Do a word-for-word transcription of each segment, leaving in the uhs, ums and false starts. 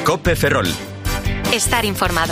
COPE Ferrol. Estar informado.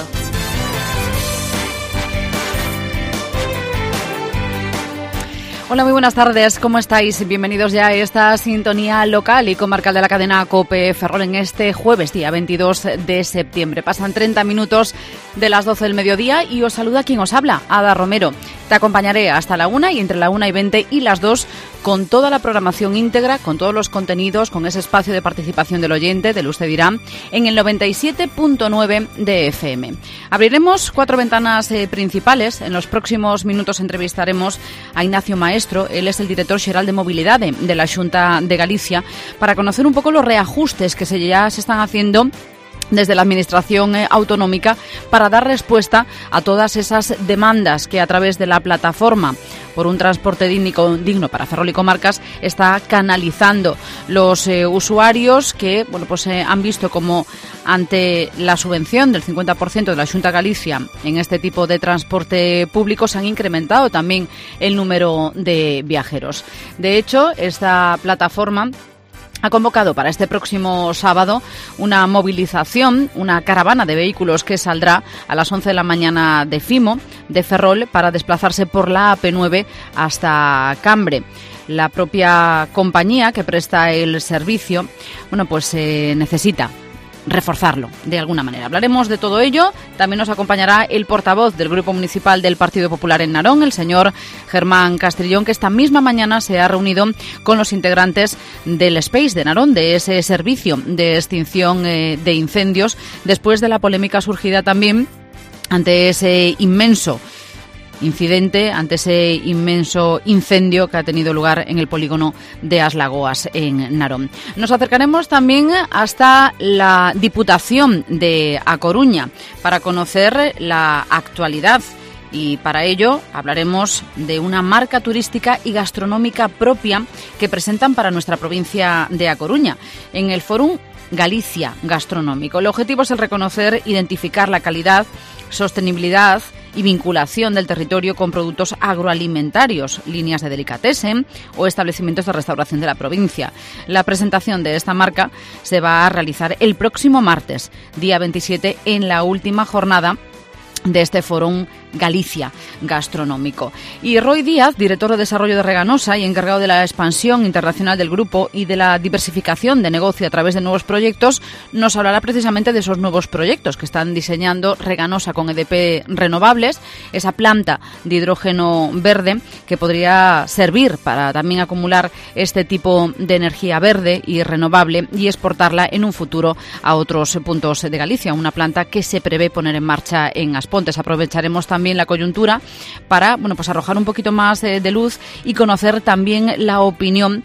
Hola, muy buenas tardes, ¿cómo estáis? Bienvenidos ya a esta sintonía local y comarcal de la cadena COPE Ferrol en este jueves, día veintidós de septiembre. Pasan treinta minutos de las doce del mediodía y os saluda quien os habla, Ada Romero. Te acompañaré hasta la una y entre la una y veinte y las dos con toda la programación íntegra, con todos los contenidos, con ese espacio de participación del oyente, del Usted Dirá, en el noventa y siete punto nueve de F M. Abriremos cuatro ventanas eh, principales. En los próximos minutos entrevistaremos a Ignacio Maestro. Él es el director xeral de Movilidad de, de la Xunta de Galicia, para conocer un poco los reajustes que se, ya se están haciendo desde la Administración eh, autonómica para dar respuesta a todas esas demandas que a través de la plataforma por un transporte digno, digno para Ferrol y comarcas está canalizando los eh, usuarios que bueno pues eh, han visto como ante la subvención del cincuenta por ciento de la Xunta de Galicia en este tipo de transporte público se han incrementado también el número de viajeros. De hecho, esta plataforma ha convocado para este próximo sábado una movilización, una caravana de vehículos que saldrá a las once de la mañana de Fimo, de Ferrol, para desplazarse por la A P nueve hasta Cambre. La propia compañía que presta el servicio, bueno, pues eh, necesita reforzarlo de alguna manera. Hablaremos de todo ello. También nos acompañará el portavoz del Grupo Municipal del Partido Popular en Narón, el señor Germán Castrillón, que esta misma mañana se ha reunido con los integrantes del Space de Narón, de ese servicio de extinción eh, de incendios, después de la polémica surgida también ante ese inmenso incidente, ante ese inmenso incendio que ha tenido lugar en el polígono de As Lagoas en Narón. Nos acercaremos también hasta la Diputación de A Coruña para conocer la actualidad. Y para ello hablaremos de una marca turística y gastronómica propia que presentan para nuestra provincia de A Coruña en el Fórum Galicia Gastronómico. El objetivo es el reconocer, identificar la calidad, sostenibilidad y vinculación del territorio con productos agroalimentarios, líneas de delicatessen o establecimientos de restauración de la provincia. La presentación de esta marca se va a realizar el próximo martes, día veintisiete, en la última jornada de este Fórum Galicia Gastronómico. Y Roy Díaz, director de Desarrollo de Reganosa y encargado de la expansión internacional del grupo y de la diversificación de negocio a través de nuevos proyectos, nos hablará precisamente de esos nuevos proyectos que están diseñando Reganosa con E D P Renovables, esa planta de hidrógeno verde que podría servir para también acumular este tipo de energía verde y renovable y exportarla en un futuro a otros puntos de Galicia, una planta que se prevé poner en marcha en Aspontes. Aprovecharemos también también la coyuntura para bueno pues arrojar un poquito más de, de luz y conocer también la opinión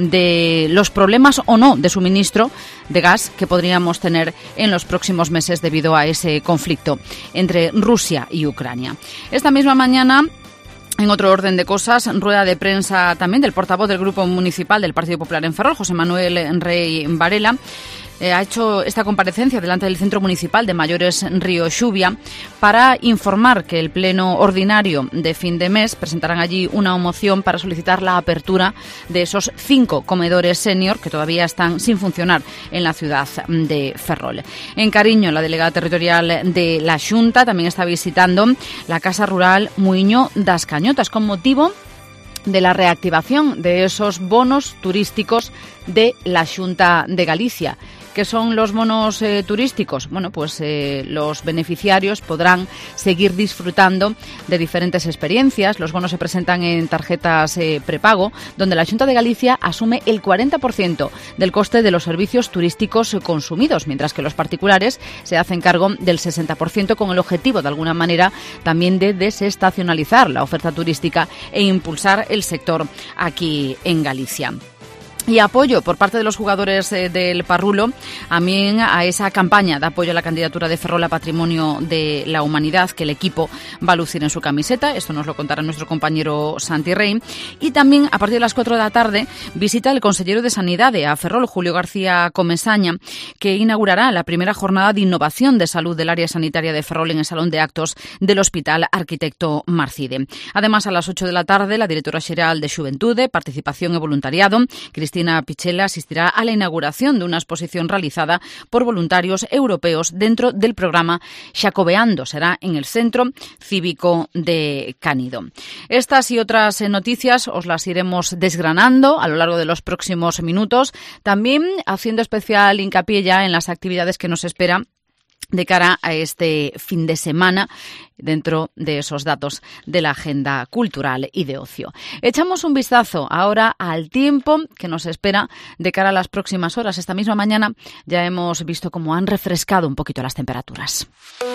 de los problemas o no de suministro de gas que podríamos tener en los próximos meses debido a ese conflicto entre Rusia y Ucrania. Esta misma mañana, en otro orden de cosas, rueda de prensa también del portavoz del Grupo Municipal del Partido Popular en Ferrol, José Manuel Rey Varela. Eh, ha hecho esta comparecencia delante del Centro Municipal de Mayores Río Xubia para informar que el Pleno Ordinario de fin de mes presentarán allí una moción para solicitar la apertura de esos cinco comedores senior que todavía están sin funcionar en la ciudad de Ferrol. En Cariño, la delegada territorial de la Xunta también está visitando la Casa Rural Muiño das Cañotas con motivo de la reactivación de esos bonos turísticos de la Xunta de Galicia. ¿Qué son los bonos eh, turísticos? Bueno, pues eh, los beneficiarios podrán seguir disfrutando de diferentes experiencias. Los bonos se presentan en tarjetas eh, prepago, donde la Xunta de Galicia asume el cuarenta por ciento del coste de los servicios turísticos consumidos, mientras que los particulares se hacen cargo del sesenta por ciento, con el objetivo, de alguna manera, también de desestacionalizar la oferta turística e impulsar el sector aquí en Galicia. Y apoyo por parte de los jugadores eh, del Parrulo también a esa campaña de apoyo a la candidatura de Ferrol a Patrimonio de la Humanidad que el equipo va a lucir en su camiseta. Esto nos lo contará nuestro compañero Santi Rey. Y también a partir de las cuatro de la tarde visita el consellero de Sanidad a Ferrol, Julio García Comesaña, que inaugurará la primera jornada de innovación de salud del área sanitaria de Ferrol en el Salón de Actos del Hospital Arquitecto Marcide. Además, a las ocho de la tarde, la directora xeral de Xuventude, Participación y Voluntariado, Cristina Cristina Pichela asistirá a la inauguración de una exposición realizada por voluntarios europeos dentro del programa Xacobeando. Será en el Centro Cívico de Cánido. Estas y otras noticias os las iremos desgranando a lo largo de los próximos minutos, también haciendo especial hincapié ya en las actividades que nos espera de cara a este fin de semana dentro de esos datos de la agenda cultural y de ocio. Echamos un vistazo ahora al tiempo que nos espera de cara a las próximas horas. Esta misma mañana ya hemos visto cómo han refrescado un poquito las temperaturas.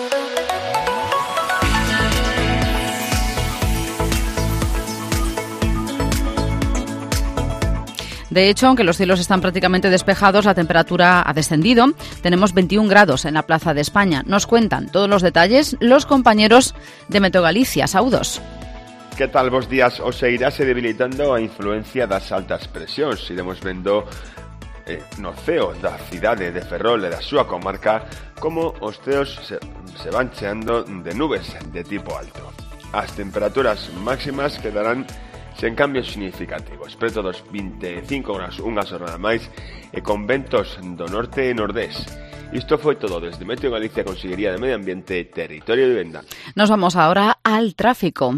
De hecho, aunque los cielos están prácticamente despejados, la temperatura ha descendido. Tenemos veintiún grados en la Plaza de España. Nos cuentan todos los detalles los compañeros de Meteo Galicia. Saudos. Que tal, bos días? Hoxe irase debilitando a influencia das altas presións. Iremos vendo eh, no ceo da cidade de Ferrol e da súa comarca como os ceos se, se van cheando de nubes de tipo alto. As temperaturas máximas quedarán sen cambios significativos, preto dos vinte e cinco graus, unha xornada máis, e con ventos do norte e nordés. Isto foi todo desde Meteo Galicia, Consellería de Medio Ambiente, Territorio de Vivenda. Nos vamos ahora al tráfico.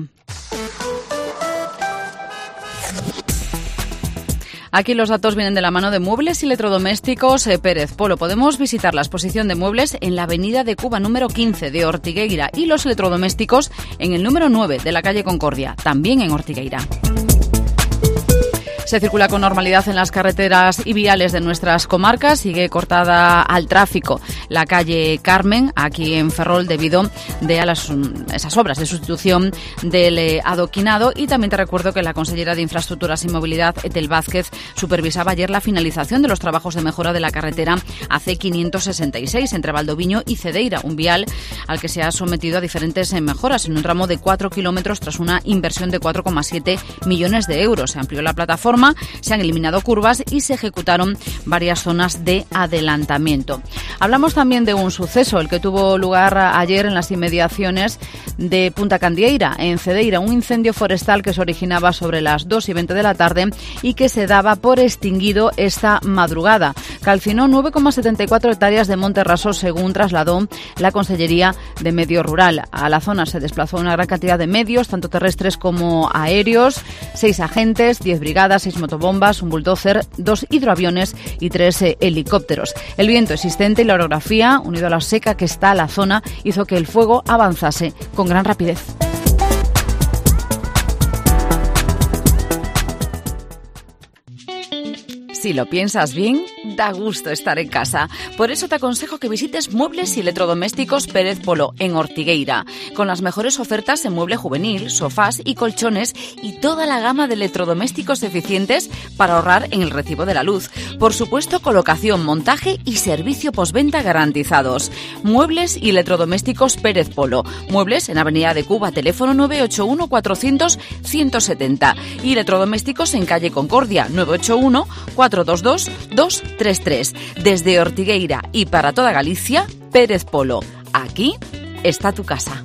Aquí los datos vienen de la mano de Muebles y Electrodomésticos eh, Pérez Polo. Podemos visitar la exposición de muebles en la avenida de Cuba número quince de Ortigueira y los electrodomésticos en el número nueve de la calle Concordia, también en Ortigueira. Se circula con normalidad en las carreteras y viales de nuestras comarcas. Sigue cortada al tráfico la calle Carmen, aquí en Ferrol, debido de a las, esas obras de sustitución del eh, adoquinado. Y también te recuerdo que la consellera de Infraestructuras y Movilidad, Etel Vázquez, supervisaba ayer la finalización de los trabajos de mejora de la carretera A C quinientos sesenta y seis entre Valdoviño y Cedeira, un vial al que se ha sometido a diferentes eh, mejoras en un tramo de cuatro kilómetros tras una inversión de cuatro coma siete millones de euros. Se amplió la plataforma, se han eliminado curvas y se ejecutaron varias zonas de adelantamiento. Hablamos también de un suceso, el que tuvo lugar ayer en las inmediaciones de Punta Candieira, en Cedeira, un incendio forestal que se originaba sobre las dos y veinte de la tarde y que se daba por extinguido esta madrugada. Calcinó nueve coma setenta y cuatro hectáreas de monte raso, según trasladó la Consellería de Medio Rural. A la zona se desplazó una gran cantidad de medios, tanto terrestres como aéreos, seis agentes, diez brigadas, seis motobombas, un bulldozer, dos hidroaviones y tres eh, helicópteros. El viento existente y la orografía, unido a la seca que está a la zona, hizo que el fuego avanzase con gran rapidez. Si lo piensas bien, da gusto estar en casa. Por eso te aconsejo que visites Muebles y Electrodomésticos Pérez Polo en Ortigueira, con las mejores ofertas en mueble juvenil, sofás y colchones y toda la gama de electrodomésticos eficientes para ahorrar en el recibo de la luz. Por supuesto, colocación, montaje y servicio postventa garantizados. Muebles y Electrodomésticos Pérez Polo. Muebles en Avenida de Cuba, teléfono nueve ocho uno cuatrocientos ciento setenta. Y electrodomésticos en calle Concordia, nueve ocho uno cuatro dos dos dos tres tres. Desde Ortigueira y para toda Galicia, Pérez Polo. Aquí está tu casa.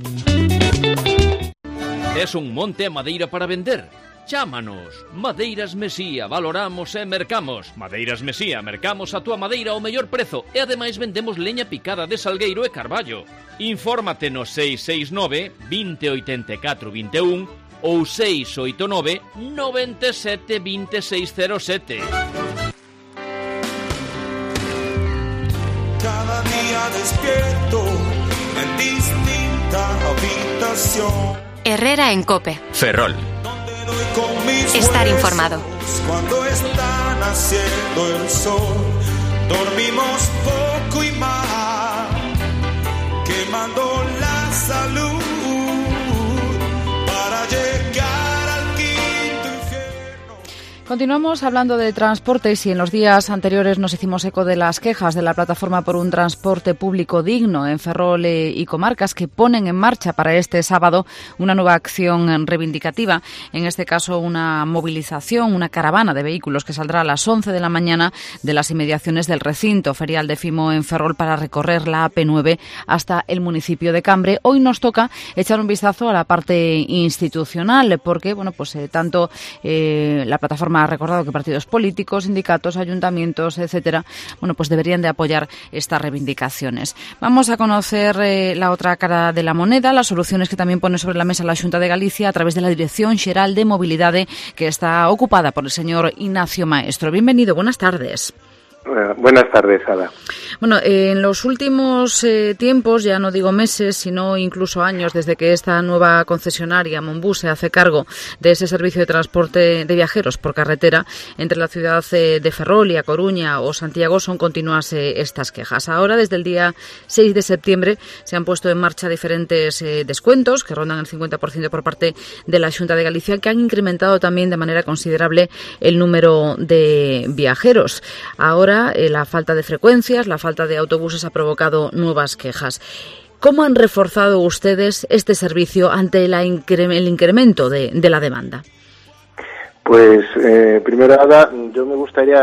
Es un monte a madeira para vender? Chámanos. Madeiras Mesía, valoramos e mercamos. Madeiras Mesía, mercamos a túa madeira ao mellor prezo e ademais vendemos leña picada de salgueiro e carballo. Infórmate no seis seis nove, vinte, oitenta e catro, vinte e un ou seis oito nove, noventa e sete, vinte e seis cero sete. Cada día despierto en distinta habitación. Herrera en COPE. Ferrol. Estar informado. Cuando está naciendo el sol, dormimos poco y mal, quemando la salud para llegar al quinto infierno. Continuamos hablando de transportes y en los días anteriores nos hicimos eco de las quejas de la Plataforma por un Transporte Público Digno en Ferrol y comarcas, que ponen en marcha para este sábado una nueva acción reivindicativa, en este caso una movilización, una caravana de vehículos que saldrá a las once de la mañana de las inmediaciones del recinto ferial de Fimo en Ferrol para recorrer la A P nueve hasta el municipio de Cambre. Hoy nos toca echar un vistazo a la parte institucional porque, bueno, pues eh, tanto eh, la Plataforma me ha recordado que partidos políticos, sindicatos, ayuntamientos, etcétera, bueno, pues deberían de apoyar estas reivindicaciones. Vamos a conocer eh, la otra cara de la moneda, las soluciones que también pone sobre la mesa la Xunta de Galicia a través de la Dirección Xeral de Mobilidade, que está ocupada por el señor Ignacio Maestro. Bienvenido, buenas tardes. Bueno, buenas tardes, Ada. Bueno, eh, en los últimos eh, tiempos, ya no digo meses, sino incluso años, desde que esta nueva concesionaria, Monbus, se hace cargo de ese servicio de transporte de viajeros por carretera entre la ciudad eh, de Ferrol y A Coruña o Santiago, son continuas eh, estas quejas. Ahora, desde el día seis de septiembre, se han puesto en marcha diferentes eh, descuentos que rondan el cincuenta por ciento por parte de la Xunta de Galicia, que han incrementado también de manera considerable el número de viajeros. Ahora, la falta de frecuencias, la falta de autobuses ha provocado nuevas quejas. ¿Cómo han reforzado ustedes este servicio ante la incre- el incremento de, de la demanda? Pues, eh, primero, Ada, yo me gustaría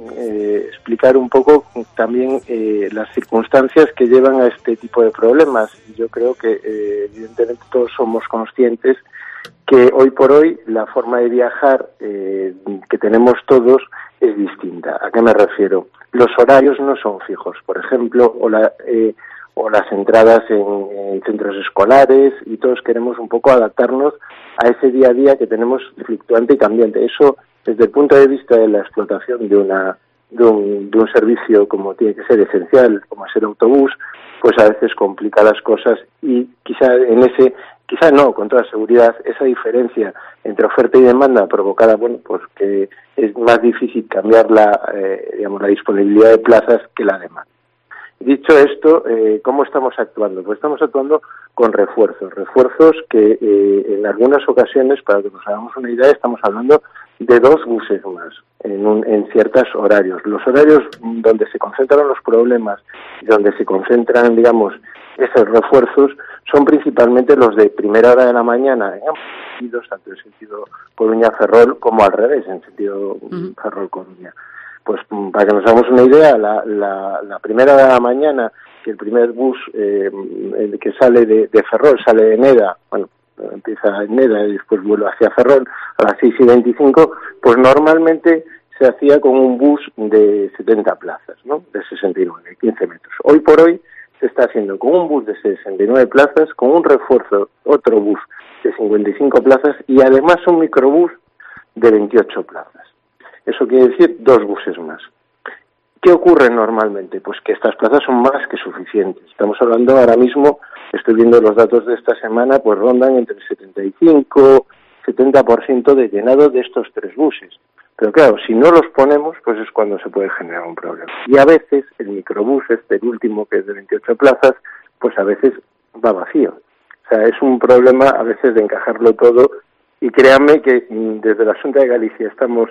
eh, explicar un poco también eh, las circunstancias que llevan a este tipo de problemas. Yo creo que, eh, evidentemente, todos somos conscientes que hoy por hoy la forma de viajar eh, que tenemos todos es distinta. ¿A qué me refiero? Los horarios no son fijos, por ejemplo, o, la, eh, o las entradas en, en centros escolares, y todos queremos un poco adaptarnos a ese día a día que tenemos fluctuante y cambiante. Eso, desde el punto de vista de la explotación de una de un, de un servicio como tiene que ser esencial, como es el autobús, pues a veces complica las cosas, y quizá en ese Quizá no, con toda seguridad, esa diferencia entre oferta y demanda provocada, bueno, pues que es más difícil cambiar la, eh, digamos, la disponibilidad de plazas que la demanda. Dicho esto, eh, ¿cómo estamos actuando? Pues estamos actuando con refuerzos, refuerzos que eh, en algunas ocasiones, para que nos hagamos una idea, estamos hablando de dos buses más en, un, en ciertos horarios. Los horarios donde se concentran los problemas y donde se concentran, digamos, esos refuerzos son principalmente los de primera hora de la mañana, en ambos sentidos, tanto en sentido Coruña-Ferrol como al revés, en sentido uh-huh. Ferrol-Coruña. Pues para que nos hagamos una idea, la, la, la primera hora de la mañana, que el primer bus eh, el que sale de, de Ferrol, sale de Neda, bueno, empieza en Neda y después vuelve hacia Ferrol a las seis y veinticinco, pues normalmente se hacía con un bus de setenta plazas, ¿no? De sesenta y nueve, quince metros. Hoy por hoy se está haciendo con un bus de sesenta y nueve plazas, con un refuerzo, otro bus de cincuenta y cinco plazas y además un microbús de veintiocho plazas. Eso quiere decir dos buses más. ¿Qué ocurre normalmente? Pues que estas plazas son más que suficientes. Estamos hablando ahora mismo, estoy viendo los datos de esta semana, pues rondan entre el setenta y cinco y setenta por ciento de llenado de estos tres buses. Pero claro, si no los ponemos, pues es cuando se puede generar un problema. Y a veces el microbús, este el último, que es de veintiocho plazas, pues a veces va vacío. O sea, es un problema a veces de encajarlo todo, y créanme que desde la Xunta de Galicia estamos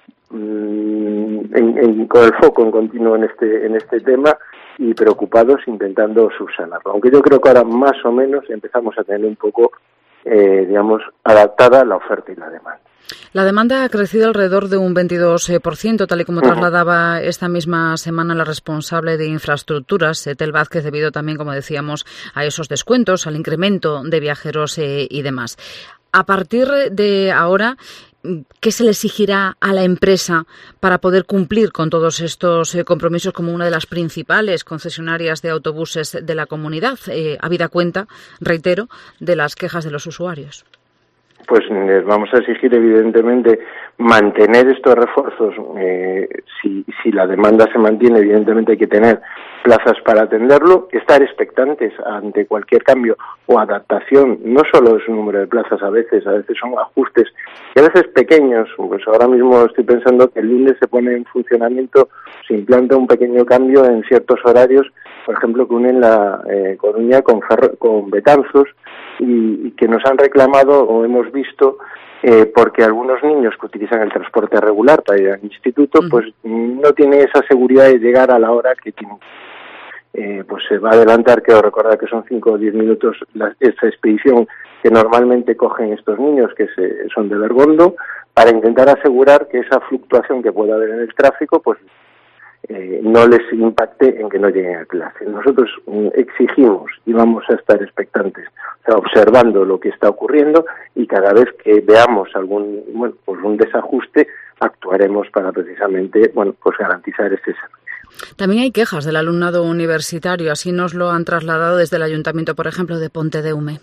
mmm, en, en, con el foco en continuo en este, en este tema y preocupados intentando subsanarlo. Aunque yo creo que ahora más o menos empezamos a tener un poco, eh, digamos, adaptada la oferta y la demanda. La demanda ha crecido alrededor de un veintidós por ciento, tal y como trasladaba esta misma semana la responsable de infraestructuras, Etel Vázquez, debido también, como decíamos, a esos descuentos, al incremento de viajeros eh, y demás. A partir de ahora, ¿qué se le exigirá a la empresa para poder cumplir con todos estos eh, compromisos como una de las principales concesionarias de autobuses de la comunidad, eh, habida cuenta, reitero, de las quejas de los usuarios? Pues les vamos a exigir, evidentemente, mantener estos refuerzos. Eh, si, si la demanda se mantiene, evidentemente hay que tener plazas para atenderlo, estar expectantes ante cualquier cambio o adaptación. No solo es un número de plazas, a veces, a veces son ajustes, y a veces pequeños. Pues ahora mismo estoy pensando que el lunes se pone en funcionamiento, se implanta un pequeño cambio en ciertos horarios, por ejemplo, que unen la eh, Coruña con, Ferro, con Betanzos, y, y que nos han reclamado o hemos visto eh, porque algunos niños que utilizan el transporte regular para ir al instituto, uh-huh. pues no tienen esa seguridad de llegar a la hora que tienen. Eh, pues se va a adelantar, quiero recordar que son cinco o diez minutos la, esta expedición que normalmente cogen estos niños, que se, son de Bergondo, para intentar asegurar que esa fluctuación que pueda haber en el tráfico, pues eh, no les impacte en que no lleguen a clase. Nosotros mm, exigimos y vamos a estar expectantes, o sea, observando lo que está ocurriendo, y cada vez que veamos algún, bueno, pues un desajuste, actuaremos para precisamente, bueno, pues garantizar ese servicio. También hay quejas del alumnado universitario, así nos lo han trasladado desde el Ayuntamiento, por ejemplo, de Pontedeume.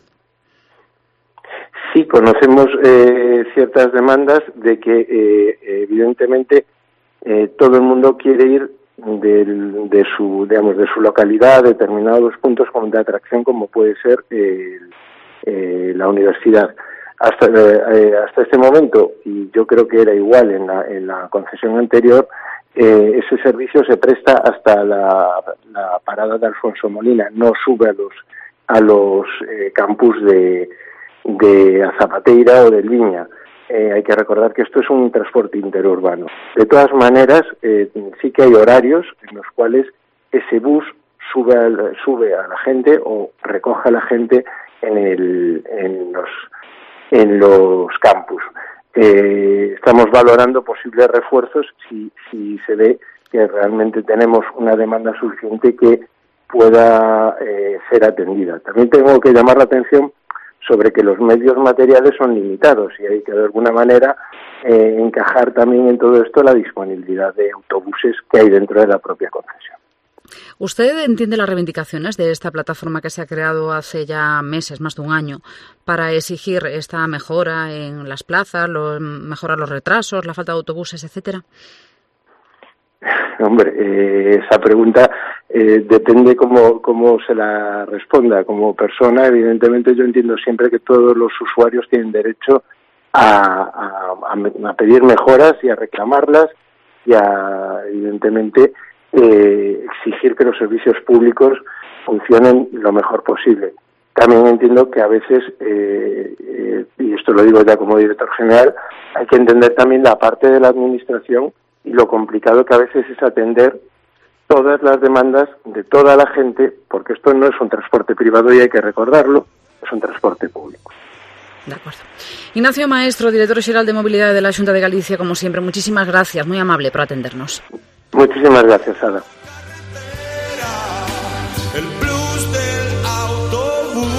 Sí, conocemos eh, ciertas demandas de que, eh, evidentemente, eh, todo el mundo quiere ir del, de su, digamos, de su localidad a determinados puntos de atracción, como puede ser eh, eh, la universidad. Hasta eh, hasta este momento, y yo creo que era igual en la, en la concesión anterior, eh, ese servicio se presta hasta la, la parada de Alfonso Molina, no sube a los a los eh, campus de de Azapateira o del Viña. Eh, hay que recordar que esto es un transporte interurbano. De todas maneras, eh, sí que hay horarios en los cuales ese bus sube a, sube a la gente o recoge a la gente en, el, en, los, en los campus. Eh, estamos valorando posibles refuerzos si, si se ve que realmente tenemos una demanda suficiente que pueda eh, ser atendida. También tengo que llamar la atención sobre que los medios materiales son limitados y hay que de alguna manera eh, encajar también en todo esto la disponibilidad de autobuses que hay dentro de la propia concesión. ¿Usted entiende las reivindicaciones de esta plataforma que se ha creado hace ya meses, más de un año, para exigir esta mejora en las plazas, lo, mejorar los retrasos, la falta de autobuses, etcétera? Hombre, eh, esa pregunta eh, depende cómo, cómo se la responda. Como persona, evidentemente, yo entiendo siempre que todos los usuarios tienen derecho a, a, a pedir mejoras y a reclamarlas y a, evidentemente, eh, exigir que los servicios públicos funcionen lo mejor posible. También entiendo que a veces, eh, eh, y esto lo digo ya como director general, hay que entender también la parte de la administración y lo complicado que a veces es atender todas las demandas de toda la gente, porque esto no es un transporte privado y hay que recordarlo, es un transporte público. De acuerdo. Ignacio Maestro, director xeral de Mobilidade de la Xunta de Galicia, como siempre, muchísimas gracias, muy amable por atendernos. Muchísimas gracias, Ada. El blues del autobús.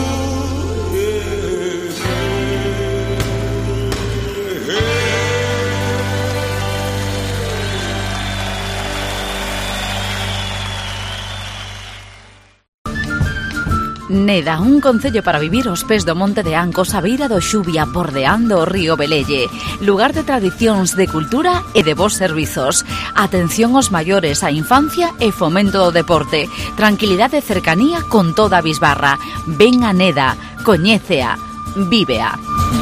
Neda, un concello para vivir aos pés do Monte de Ancos, a beira do Xubia, bordeando o río Velelle. Lugar de tradicións, de cultura e de bons servizos. Atención aos maiores, a infancia e fomento do deporte. Tranquilidade e cercanía con toda a bisbarra. Ven a Neda, coñécea, vívea.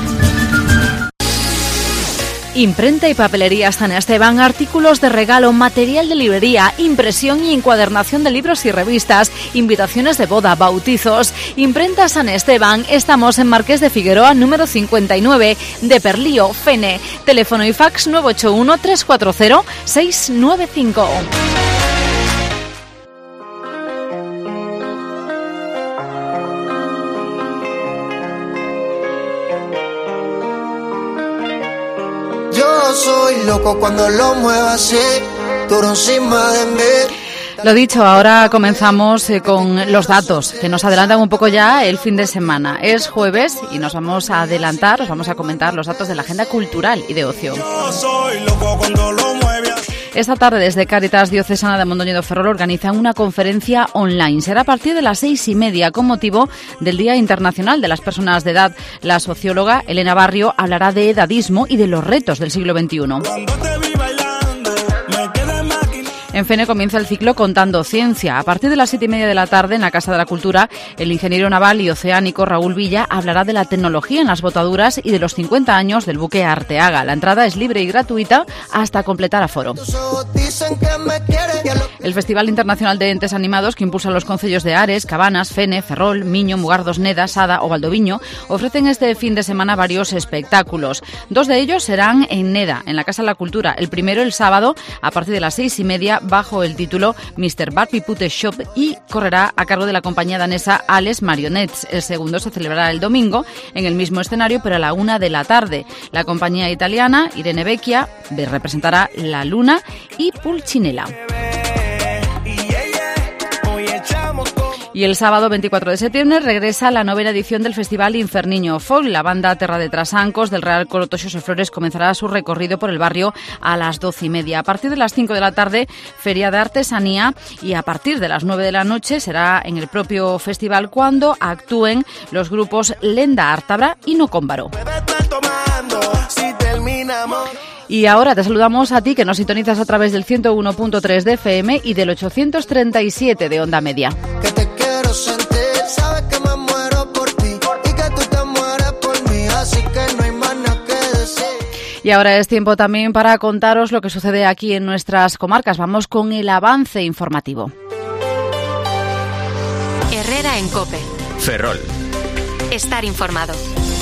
Imprenta y papelería San Esteban, artículos de regalo, material de librería, impresión y encuadernación de libros y revistas, invitaciones de boda, bautizos. Imprenta San Esteban, estamos en Marqués de Figueroa, número cincuenta y nueve, de Perlío, Fene. Teléfono y fax nueve ocho uno, tres cuatro cero, seis nueve cinco. Soy loco cuando lo muevo así, duro encima de mí. Lo dicho, ahora comenzamos eh, con los datos que nos adelantan un poco ya el fin de semana. Es jueves y nos vamos a adelantar, os vamos a comentar los datos de la agenda cultural y de ocio. Yo soy loco cuando lo mueve así. Esta tarde desde Cáritas Diocesana de Mondoñedo Ferrol organizan una conferencia online. Será a partir de las seis y media con motivo del Día Internacional de las Personas de Edad. La socióloga Elena Barrio hablará de edadismo y de los retos del siglo veintiuno. Cuando te vi bailando, me quedé máquina. En Fene comienza el ciclo Contando Ciencia. A partir de las siete y media de la tarde, en la Casa de la Cultura, el ingeniero naval y oceánico Raúl Villa hablará de la tecnología en las botaduras y de los cincuenta años del buque Arteaga. La entrada es libre y gratuita hasta completar aforo. El Festival Internacional de Entes Animados, que impulsan los concellos de Ares, Cabanas, Fene, Ferrol, Miño, Mugardos, Neda, Sada o Valdoviño, ofrecen este fin de semana varios espectáculos. Dos de ellos serán en Neda, en la Casa de la Cultura. El primero el sábado, a partir de las seis y media, bajo el título mister Barbie Pute Shop, y correrá a cargo de la compañía danesa Ales Marionettes. El segundo se celebrará el domingo en el mismo escenario, pero a la una de la tarde. La compañía italiana Irene Vecchia representará La Luna y Pulcinella. Y el sábado veinticuatro de septiembre regresa la novena edición del Festival Inferniño Folk. La banda Terra de Trasancos del Real Coro Toxos e Flores comenzará su recorrido por el barrio a las doce y media. A partir de las cinco de la tarde, feria de artesanía, y a partir de las nueve de la noche será en el propio festival cuando actúen los grupos Lenda Ártabra y No Cómbaro. Y ahora te saludamos a ti que nos sintonizas a través del ciento uno punto tres de F M y del ochocientos treinta y siete de Onda Media. Que te quiero sentir, sabes que me muero por ti y que tú te mueres por mí, así que no hay más nada que decir. Y ahora es tiempo también para contaros lo que sucede aquí en nuestras comarcas. Vamos con el avance informativo. Herrera en COPE. Ferrol. Estar informado.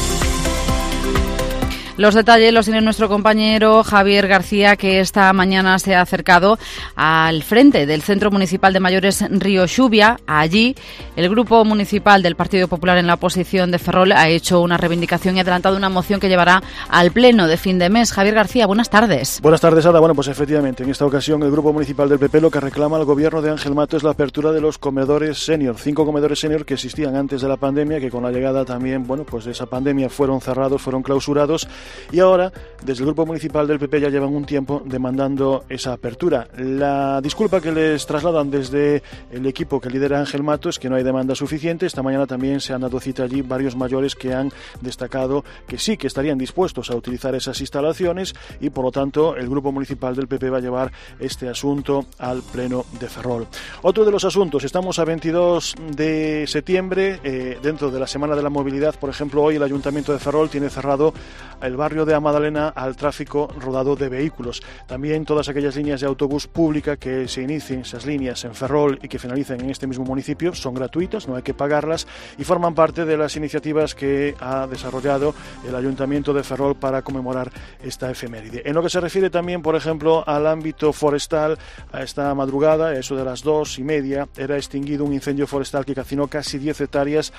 Los detalles los tiene nuestro compañero Javier García, que esta mañana se ha acercado al frente del Centro Municipal de Mayores Río Xubia. Allí, el Grupo Municipal del Partido Popular en la oposición de Ferrol ha hecho una reivindicación y ha adelantado una moción que llevará al pleno de fin de mes. Javier García, buenas tardes. Buenas tardes, Ada. Bueno, pues efectivamente, en esta ocasión el Grupo Municipal del P P lo que reclama al gobierno de Ángel Mato es la apertura de los comedores senior. Cinco comedores senior que existían antes de la pandemia, que con la llegada también, bueno, pues de esa pandemia fueron cerrados, fueron clausurados. Y ahora, desde el Grupo Municipal del P P ya llevan un tiempo demandando esa apertura. La disculpa que les trasladan desde el equipo que lidera Ángel Mato es que no hay demanda suficiente. Esta mañana también se han dado cita allí varios mayores que han destacado que sí, que estarían dispuestos a utilizar esas instalaciones y, por lo tanto, el Grupo Municipal del P P va a llevar este asunto al Pleno de Ferrol. Otro de los asuntos, estamos a veintidós de septiembre, eh, dentro de la Semana de la Movilidad. Por ejemplo, hoy el Ayuntamiento de Ferrol tiene cerrado el barrio de Madalena al tráfico rodado de vehículos. También todas aquellas líneas de autobús pública que se inicien, esas líneas en Ferrol y que finalicen en este mismo municipio, son gratuitas, no hay que pagarlas y forman parte de las iniciativas que ha desarrollado el Ayuntamiento de Ferrol para conmemorar esta efeméride. En lo que se refiere también, por ejemplo, al ámbito forestal, a esta madrugada, eso de las dos y media, era extinguido un incendio forestal que calcinó casi diez hectáreas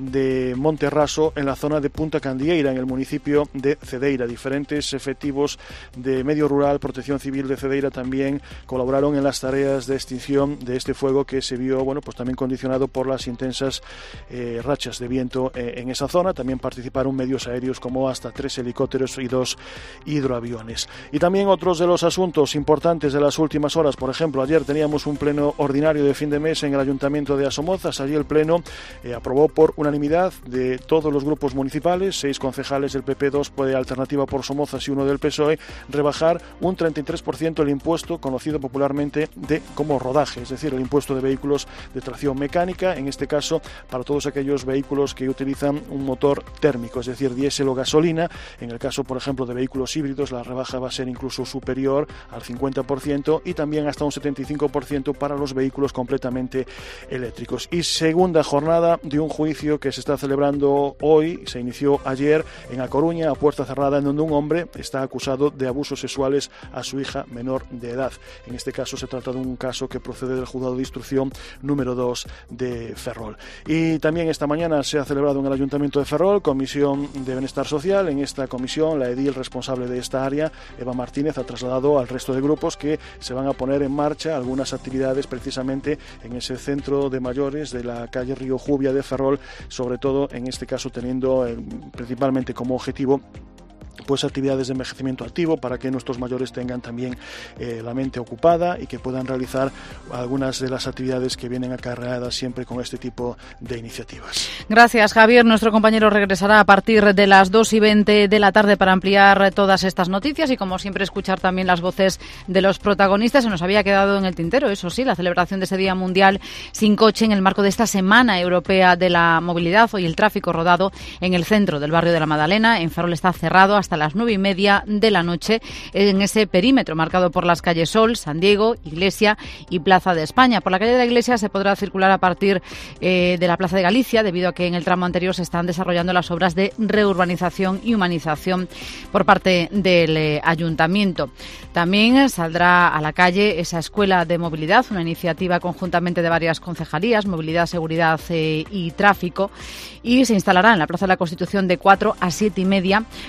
de monte raso en la zona de Punta Candieira, en el municipio de Cedeira. Diferentes efectivos de Medio Rural, Protección Civil de Cedeira también colaboraron en las tareas de extinción de este fuego que se vio, bueno, pues también condicionado por las intensas eh, rachas de viento eh, en esa zona. También participaron medios aéreos como hasta tres helicópteros y dos hidroaviones. Y también otros de los asuntos importantes de las últimas horas, por ejemplo, ayer teníamos un pleno ordinario de fin de mes en el Ayuntamiento de Asomozas. Allí el pleno eh, aprobó por unanimidad de todos los grupos municipales, seis concejales del P P, dos de Alternativa por Somozas y uno del P S O E, rebajar un treinta y tres por ciento el impuesto conocido popularmente de como rodaje, es decir, el impuesto de vehículos de tracción mecánica, en este caso para todos aquellos vehículos que utilizan un motor térmico, es decir, diésel o gasolina. En el caso, por ejemplo, de vehículos híbridos, la rebaja va a ser incluso superior al cincuenta por ciento y también hasta un setenta y cinco por ciento para los vehículos completamente eléctricos. Y segunda jornada de un juicio que se está celebrando hoy, se inició ayer en A Coruña, a puerta cerrada, en donde un hombre está acusado de abusos sexuales a su hija menor de edad. En este caso se trata de un caso que procede del juzgado de instrucción número dos de Ferrol. Y también esta mañana se ha celebrado en el Ayuntamiento de Ferrol Comisión de Bienestar Social. En esta comisión la edil responsable de esta área, Eva Martínez, ha trasladado al resto de grupos que se van a poner en marcha algunas actividades precisamente en ese centro de mayores de la calle Río Xubia de Ferrol, sobre todo en este caso teniendo eh, principalmente como objetivo pues actividades de envejecimiento activo para que nuestros mayores tengan también eh, la mente ocupada y que puedan realizar algunas de las actividades que vienen acarreadas siempre con este tipo de iniciativas. Gracias, Javier. Nuestro compañero regresará a partir de las dos y veinte de la tarde para ampliar todas estas noticias y, como siempre, escuchar también las voces de los protagonistas. Se nos había quedado en el tintero, eso sí, la celebración de ese Día Mundial sin Coche en el marco de esta Semana Europea de la Movilidad. Hoy el tráfico rodado en el centro del barrio de la Madalena, en Ferrol, está cerrado hasta las nueve y media de la noche en ese perímetro marcado por las calles Sol, San Diego, Iglesia y Plaza de España. Por la calle de la Iglesia se podrá circular a partir eh, de la Plaza de Galicia, debido a que en el tramo anterior se están desarrollando las obras de reurbanización y humanización por parte del eh, Ayuntamiento. También saldrá a la calle esa Escuela de Movilidad, una iniciativa conjuntamente de varias concejalías, Movilidad, Seguridad eh, y Tráfico, y se instalará en la Plaza de la Constitución de cuatro a siete y media para que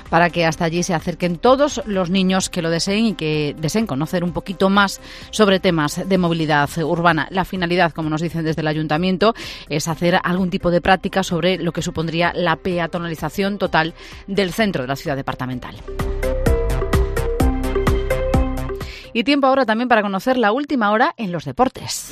hasta allí se acerquen todos los niños que lo deseen y que deseen conocer un poquito más sobre temas de movilidad urbana. La finalidad, como nos dicen desde el Ayuntamiento, es hacer algún tipo de práctica sobre lo que supondría la peatonalización total del centro de la ciudad departamental. Y tiempo ahora también para conocer la última hora en los deportes.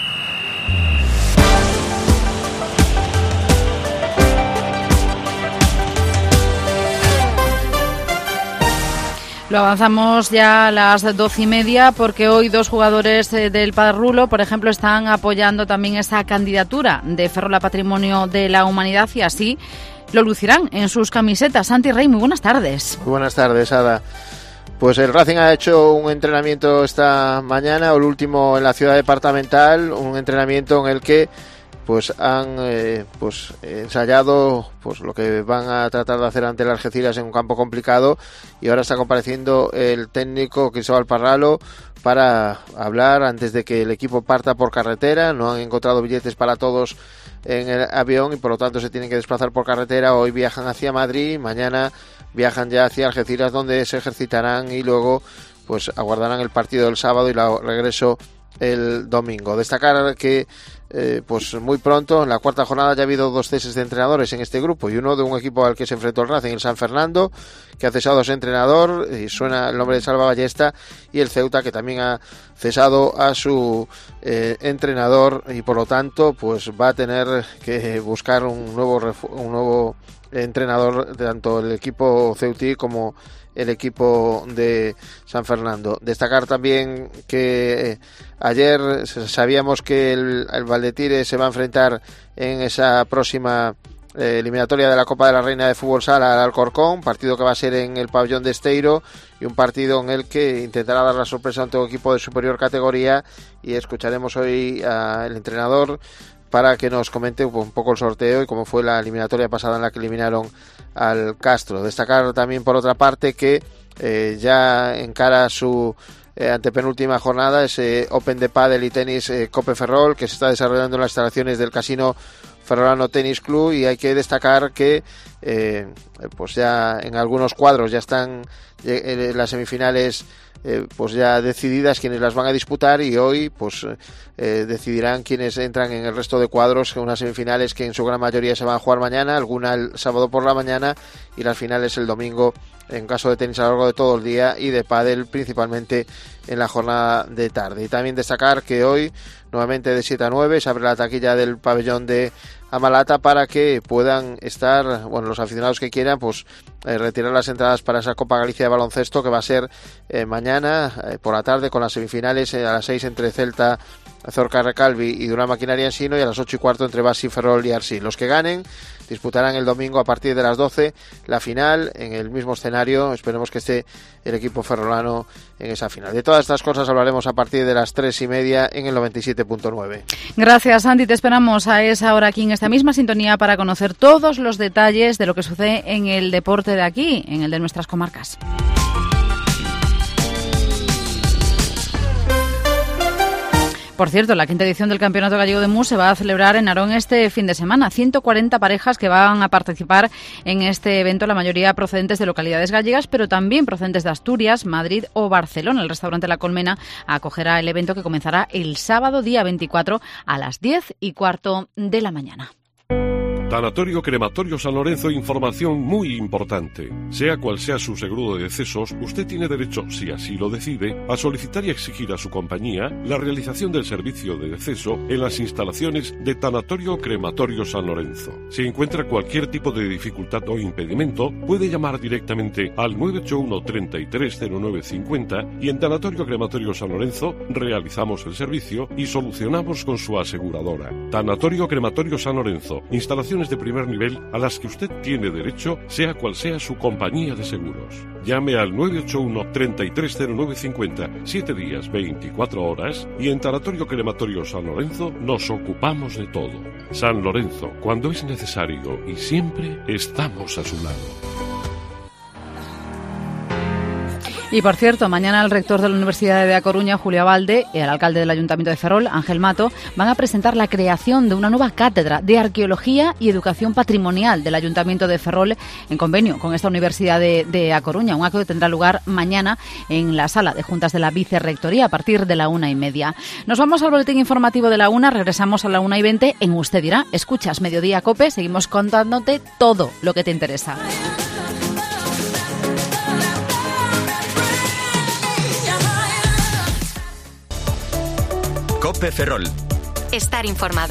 Lo avanzamos ya a las doce y media porque hoy dos jugadores del Parrulo, por ejemplo, están apoyando también esa candidatura de Ferrol a Patrimonio de la Humanidad y así lo lucirán en sus camisetas. Santi Rey, muy buenas tardes. Muy buenas tardes, Ada. Pues el Racing ha hecho un entrenamiento esta mañana, o el último en la ciudad departamental, un entrenamiento en el que pues han eh, pues ensayado pues lo que van a tratar de hacer ante el Algeciras en un campo complicado, y ahora está compareciendo el técnico Cristóbal Parralo para hablar antes de que el equipo parta por carretera. No han encontrado billetes para todos en el avión y por lo tanto se tienen que desplazar por carretera. Hoy viajan hacia Madrid, mañana viajan ya hacia Algeciras, donde se ejercitarán y luego pues aguardarán el partido del sábado y el regreso el domingo. Destacar que eh, pues muy pronto, en la cuarta jornada, ya ha habido dos ceses de entrenadores en este grupo, y uno de un equipo al que se enfrentó el Racing, el San Fernando, que ha cesado a su entrenador, y suena el nombre de Salva Ballesta, y el Ceuta, que también ha cesado a su eh, entrenador, y por lo tanto pues va a tener que buscar un nuevo refu- un nuevo entrenador, tanto el equipo ceutí como el equipo de San Fernando. Destacar también que eh, ayer sabíamos que el, el Valdetire se va a enfrentar en esa próxima eh, eliminatoria de la Copa de la Reina de Fútbol Sala al Alcorcón, partido que va a ser en el pabellón de Esteiro, y un partido en el que intentará dar la sorpresa a un equipo de superior categoría, y escucharemos hoy al entrenador para que nos comente un poco el sorteo y cómo fue la eliminatoria pasada en la que eliminaron al Castro. Destacar también, por otra parte, que eh, ya encara su eh, antepenúltima jornada ese Open de Pádel y Tenis eh, Cope Ferrol, que se está desarrollando en las instalaciones del Casino Ferrolano Tenis Club, y hay que destacar que eh, pues ya en algunos cuadros ya están eh, las semifinales Eh, pues ya decididas quienes las van a disputar, y hoy pues eh, decidirán quienes entran en el resto de cuadros, unas semifinales que en su gran mayoría se van a jugar mañana, alguna el sábado por la mañana, y las finales el domingo en caso de tenis a lo largo de todo el día, y de pádel principalmente en la jornada de tarde. Y también destacar que hoy nuevamente de siete a nueve se abre la taquilla del pabellón de Amalata para que puedan estar, bueno, los aficionados que quieran, pues eh, retirar las entradas para esa Copa Galicia de baloncesto, que va a ser eh, mañana eh, por la tarde, con las semifinales eh, a las seis entre Celta, Zorca Recalvi y Durán Maquinaria Ensino, y a las ocho y cuarto entre Basi, Ferrol y Arsi. Los que ganen disputarán el domingo a partir de las doce la final en el mismo escenario. Esperemos que esté el equipo ferrolano en esa final. De todas estas cosas hablaremos a partir de las tres y media en el noventa y siete punto nueve. Gracias, Andy. Te esperamos a esa hora aquí en esta misma sintonía para conocer todos los detalles de lo que sucede en el deporte de aquí, en el de nuestras comarcas. Por cierto, la quinta edición del Campeonato Gallego de Mus se va a celebrar en Narón este fin de semana. ciento cuarenta parejas que van a participar en este evento, la mayoría procedentes de localidades gallegas, pero también procedentes de Asturias, Madrid o Barcelona. El restaurante La Colmena acogerá el evento, que comenzará el sábado día veinticuatro a las diez y cuarto de la mañana. Tanatorio Crematorio San Lorenzo, información muy importante. Sea cual sea su seguro de decesos, usted tiene derecho, si así lo decide, a solicitar y exigir a su compañía la realización del servicio de deceso en las instalaciones de Tanatorio Crematorio San Lorenzo. Si encuentra cualquier tipo de dificultad o impedimento, puede llamar directamente al nueve ocho uno, treinta y tres, cero nueve cincuenta, y en Tanatorio Crematorio San Lorenzo realizamos el servicio y solucionamos con su aseguradora. Tanatorio Crematorio San Lorenzo, instalación de primer nivel a las que usted tiene derecho, sea cual sea su compañía de seguros. Llame al nueve ocho uno, treinta y tres, cero nueve cincuenta, siete días, veinticuatro horas, y en Tanatorio Crematorio San Lorenzo nos ocupamos de todo. San Lorenzo, cuando es necesario y siempre estamos a su lado. Y por cierto, mañana el rector de la Universidad de A Coruña, Julio Abalde, y el alcalde del Ayuntamiento de Ferrol, Ángel Mato, van a presentar la creación de una nueva cátedra de Arqueología y Educación Patrimonial del Ayuntamiento de Ferrol en convenio con esta Universidad de, de A Coruña. Un acto que tendrá lugar mañana en la sala de juntas de la Vicerrectoría a partir de la una y media. Nos vamos al boletín informativo de la una, regresamos a la una y veinte en Usted Dirá. Escuchas Mediodía Cope, seguimos contándote todo lo que te interesa. Cope Ferrol. Estar informado.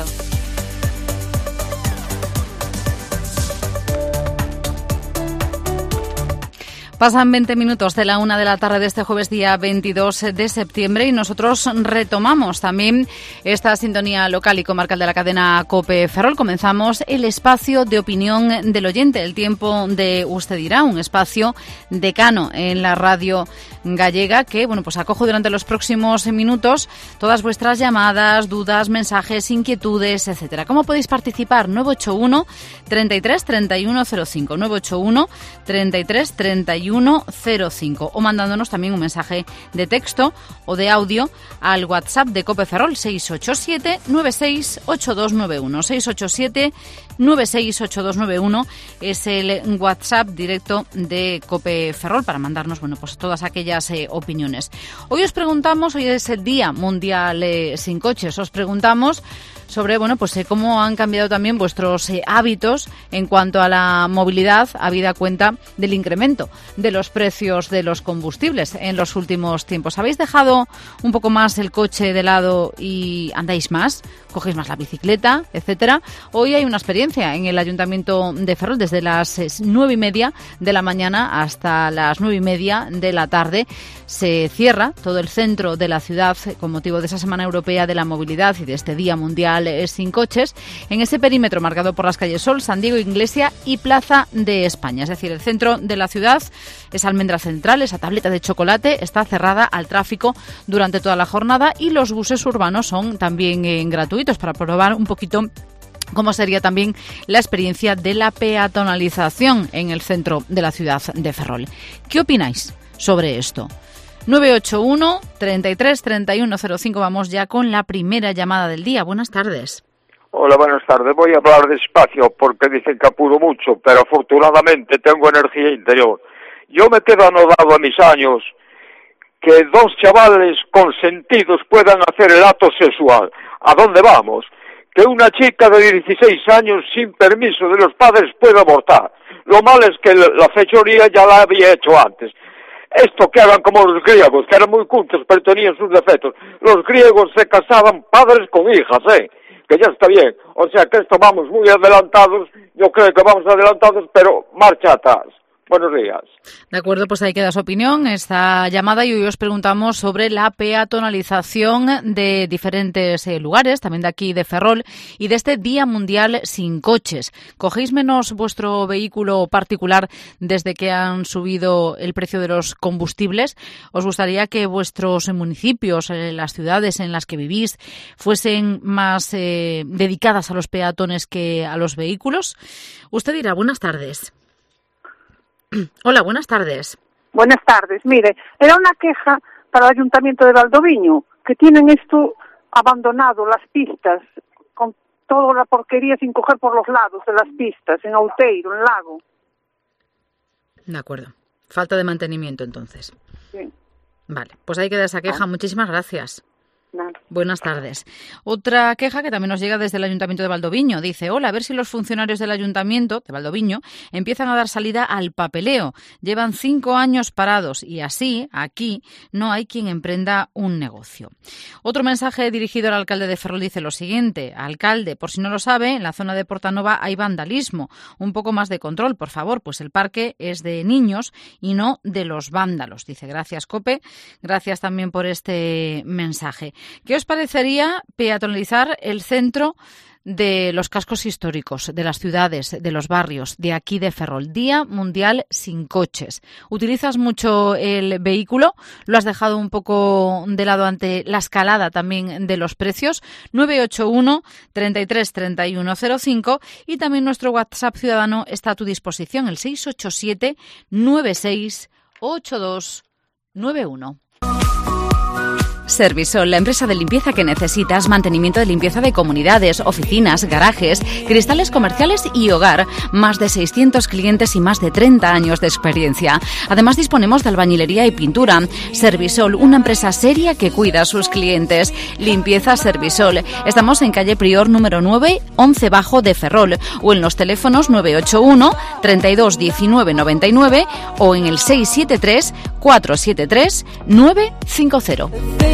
Pasan veinte minutos de la una de la tarde de este jueves día veintidós de septiembre y nosotros retomamos también esta sintonía local y comarcal de la cadena COPE Ferrol. Comenzamos el espacio de opinión del oyente, el tiempo de Usted Dirá, un espacio decano en la radio gallega que, bueno, pues acojo durante los próximos minutos todas vuestras llamadas, dudas, mensajes, inquietudes, etcétera. ¿Cómo podéis participar? nueve ocho uno, treinta y tres, treinta y uno cero cinco, nueve ocho uno, treinta y tres, treinta y uno cero cinco o mandándonos también un mensaje de texto o de audio al WhatsApp de Cope Ferrol seis ocho siete, nueve seis ocho dos nueve uno. seis ocho siete, nueve seis ocho dos nueve uno es el WhatsApp directo de Cope Ferrol para mandarnos, bueno, pues todas aquellas eh, opiniones. Hoy os preguntamos, hoy es el Día Mundial eh, Sin Coches, os preguntamos sobre, bueno, pues eh, cómo han cambiado también vuestros eh, hábitos en cuanto a la movilidad, habida cuenta del incremento de los precios de los combustibles en los últimos tiempos. ¿Habéis dejado un poco más el coche de lado y andáis más? ¿Cogéis más la bicicleta, etcétera? Hoy hay una experiencia en el Ayuntamiento de Ferrol desde las nueve y media de la mañana hasta las nueve y media de la tarde. Se cierra todo el centro de la ciudad con motivo de esa Semana Europea de la Movilidad y de este Día Mundial Sin Coches en ese perímetro marcado por las calles Sol, San Diego, Iglesia y Plaza de España. Es decir, el centro de la ciudad, esa almendra central, esa tableta de chocolate, está cerrada al tráfico durante toda la jornada y los buses urbanos son también eh, gratuitos para probar un poquito cómo sería también la experiencia de la peatonalización en el centro de la ciudad de Ferrol. ¿Qué opináis sobre esto? nueve ocho uno, treinta y tres, treinta y uno cero cinco. Vamos ya con la primera llamada del día. Buenas tardes. Hola, buenas tardes. Voy a hablar despacio porque dicen que apuro mucho, pero afortunadamente tengo energía interior. Yo me quedo anodado a mis años que dos chavales consentidos puedan hacer el acto sexual. ¿A dónde vamos? Que una chica de dieciséis años sin permiso de los padres pueda abortar. Lo malo es que la fechoría ya la había hecho antes. Esto que hagan como los griegos, que eran muy cultos pero tenían sus defectos. Los griegos se casaban padres con hijas, ¿eh? Que ya está bien. O sea que esto vamos muy adelantados, yo creo que vamos adelantados, pero marcha atrás. Buenos días. De acuerdo, pues ahí queda su opinión, esta llamada, y hoy os preguntamos sobre la peatonalización de diferentes eh, lugares, también de aquí de Ferrol, y de este Día Mundial Sin Coches. ¿Cogéis menos vuestro vehículo particular desde que han subido el precio de los combustibles? ¿Os gustaría que vuestros municipios, eh, las ciudades en las que vivís, fuesen más eh, dedicadas a los peatones que a los vehículos? Usted dirá, buenas tardes. Hola, buenas tardes. Buenas tardes. Mire, era una queja para el Ayuntamiento de Valdoviño, que tienen esto abandonado, las pistas, con toda la porquería sin coger por los lados de las pistas, en Outeiro, en Lago. De acuerdo. Falta de mantenimiento, entonces. Sí. Vale, pues ahí queda esa queja. Ah. Muchísimas gracias. Nada. Buenas tardes. Otra queja que también nos llega desde el Ayuntamiento de Valdoviño. Dice, hola, a ver si los funcionarios del Ayuntamiento de Valdoviño empiezan a dar salida al papeleo. Llevan cinco años parados y así, aquí, no hay quien emprenda un negocio. Otro mensaje dirigido al alcalde de Ferrol dice lo siguiente. Alcalde, por si no lo sabe, en la zona de Portanova hay vandalismo. Un poco más de control, por favor, pues el parque es de niños y no de los vándalos. Dice, gracias, Cope. Gracias también por este mensaje. ¿Qué os parecería peatonalizar el centro de los cascos históricos, de las ciudades, de los barrios, de aquí de Ferrol? Día Mundial Sin Coches. ¿Utilizas mucho el vehículo? ¿Lo has dejado un poco de lado ante la escalada también de los precios? nueve ocho uno, treinta y tres, treinta y uno cero cinco y también nuestro WhatsApp ciudadano está a tu disposición, el seis ocho siete, nueve seis ocho dos nueve uno. Servisol, la empresa de limpieza que necesitas, mantenimiento de limpieza de comunidades, oficinas, garajes, cristales comerciales y hogar. Más de seiscientos clientes y más de treinta años de experiencia. Además disponemos de albañilería y pintura. Servisol, una empresa seria que cuida a sus clientes. Limpieza Servisol. Estamos en calle Prior número nueve, once bajo de Ferrol, o en los teléfonos nueve ocho uno, treinta y dos, diecinueve, noventa y nueve o en el seis siete tres, cuatro siete tres, nueve cinco cero.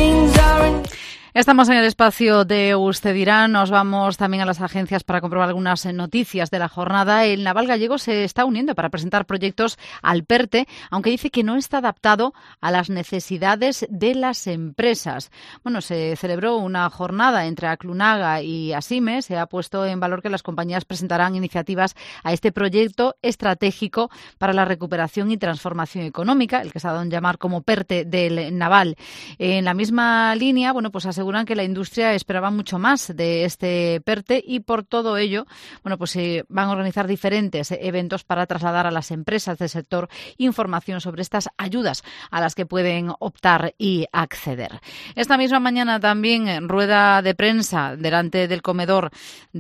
Estamos en el espacio de Usted dirá. Nos vamos también a las agencias para comprobar algunas noticias de la jornada. El naval gallego se está uniendo para presentar proyectos al PERTE, aunque dice que no está adaptado a las necesidades de las empresas. Bueno, se celebró una jornada entre Aclunaga y Asime. Se ha puesto en valor que las compañías presentarán iniciativas a este proyecto estratégico para la recuperación y transformación económica, el que se ha dado en llamar como PERTE del naval. En la misma línea, bueno, pues aseguran que la industria esperaba mucho más de este PERTE y por todo ello, bueno, pues se van a organizar diferentes eventos para trasladar a las empresas del sector información sobre estas ayudas a las que pueden optar y acceder. Esta misma mañana también rueda de prensa delante del comedor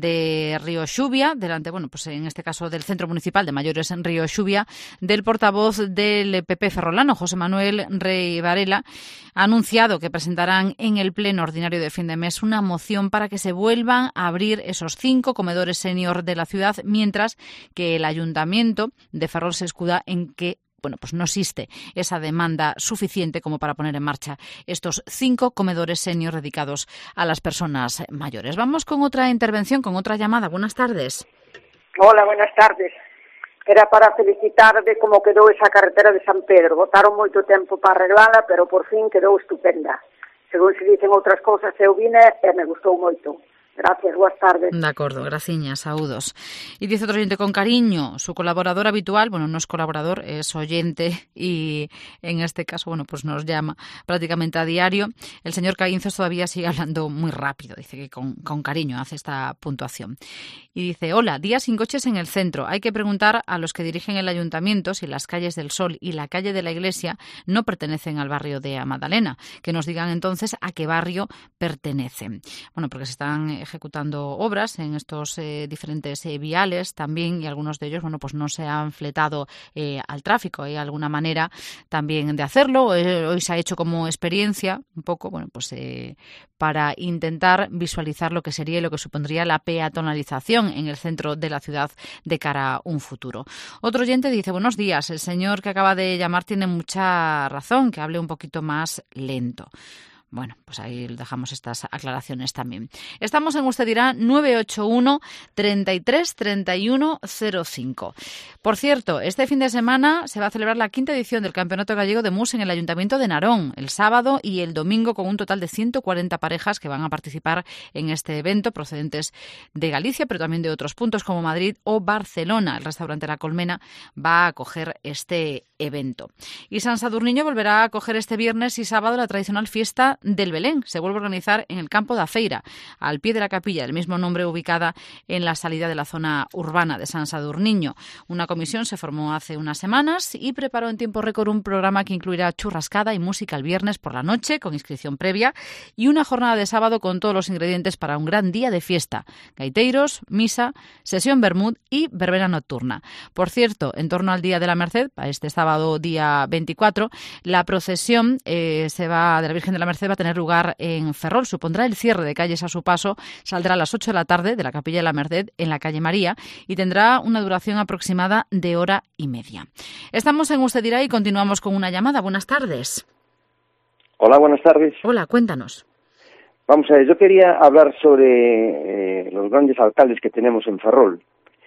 de Río Xubia, delante, bueno, pues en este caso del Centro Municipal de Mayores en Río Xubia, del portavoz del P P ferrolano, José Manuel Rey Varela, ha anunciado que presentarán en el Pleno Ordinario de fin de mes una moción para que se vuelvan a abrir esos cinco comedores senior de la ciudad, mientras que el Ayuntamiento de Ferrol se escuda en que bueno, pues no existe esa demanda suficiente como para poner en marcha estos cinco comedores senior dedicados a las personas mayores. Vamos con otra intervención, con otra llamada. Buenas tardes. Hola, buenas tardes. Era para felicitar de como quedou esa carretera de San Pedro. Botaron moito tempo para arreglala, pero por fin quedou estupenda. Según se dicen outras cousas, eu vine e me gustou moito. Gracias, buenas tardes. De acuerdo, graciñas, saúdos. Y dice otro oyente con cariño, su colaborador habitual, bueno, no es colaborador, es oyente y en este caso, bueno, pues nos llama prácticamente a diario. El señor Caínzos todavía sigue hablando muy rápido, dice que con, con cariño hace esta puntuación. Y dice, hola, días sin coches en el centro. Hay que preguntar a los que dirigen el ayuntamiento si las calles del Sol y la calle de la Iglesia no pertenecen al barrio de Amadalena. Que nos digan entonces a qué barrio pertenecen. Bueno, porque se están ejecutando obras en estos eh, diferentes eh, viales también y algunos de ellos, bueno, pues no se han fletado eh, al tráfico. Hay alguna manera también de hacerlo. Eh, hoy se ha hecho como experiencia un poco, bueno, pues eh, para intentar visualizar lo que sería y lo que supondría la peatonalización en el centro de la ciudad de cara a un futuro. Otro oyente dice, buenos días, el señor que acaba de llamar tiene mucha razón, que hable un poquito más lento. Bueno, pues ahí dejamos estas aclaraciones también. Estamos en Usted dirá nueve ocho uno, treinta y tres, treinta y uno, cero cinco. Por cierto, este fin de semana se va a celebrar la quinta edición del Campeonato Gallego de Mus en el Ayuntamiento de Narón, el sábado y el domingo, con un total de ciento cuarenta parejas que van a participar en este evento, procedentes de Galicia, pero también de otros puntos como Madrid o Barcelona. El restaurante La Colmena va a acoger este evento. Y San Sadurniño volverá a acoger este viernes y sábado la tradicional fiesta del Belén. Se vuelve a organizar en el campo da Feira, al pie de la capilla del mismo nombre, ubicada en la salida de la zona urbana de San Sadurniño. Una comisión se formó hace unas semanas y preparó en tiempo récord un programa que incluirá churrascada y música el viernes por la noche, con inscripción previa, y una jornada de sábado con todos los ingredientes para un gran día de fiesta: gaiteiros, misa, sesión bermud y verbena nocturna. Por cierto, en torno al Día de la Merced, para este sábado día veinticuatro, la procesión eh, se va de la Virgen de la Merced va a tener lugar en Ferrol. Supondrá el cierre de calles a su paso. Saldrá a las ocho de la tarde de la Capilla de la Merced en la calle María y tendrá una duración aproximada de hora y media. Estamos en Usted dirá y continuamos con una llamada. Buenas tardes. Hola, buenas tardes. Hola, cuéntanos. Vamos a ver, yo quería hablar sobre eh, los grandes alcaldes que tenemos en Ferrol.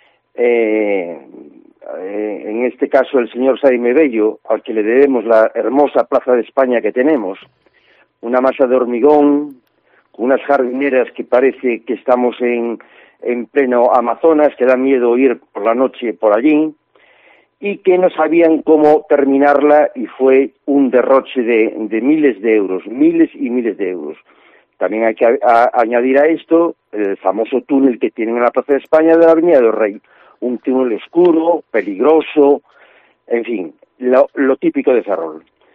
Eh, eh, en este caso el señor Saime Bello, al que le debemos la hermosa Plaza de España que tenemos, una masa de hormigón, con unas jardineras que parece que estamos en, en pleno Amazonas, que da miedo ir por la noche por allí, y que no sabían cómo terminarla y fue un derroche de, de miles de euros, miles y miles de euros. También hay que a, a, añadir a esto el famoso túnel que tienen en la Plaza de España de la Avenida del Rey, un túnel oscuro, peligroso, en fin, lo, lo típico de Ferrol.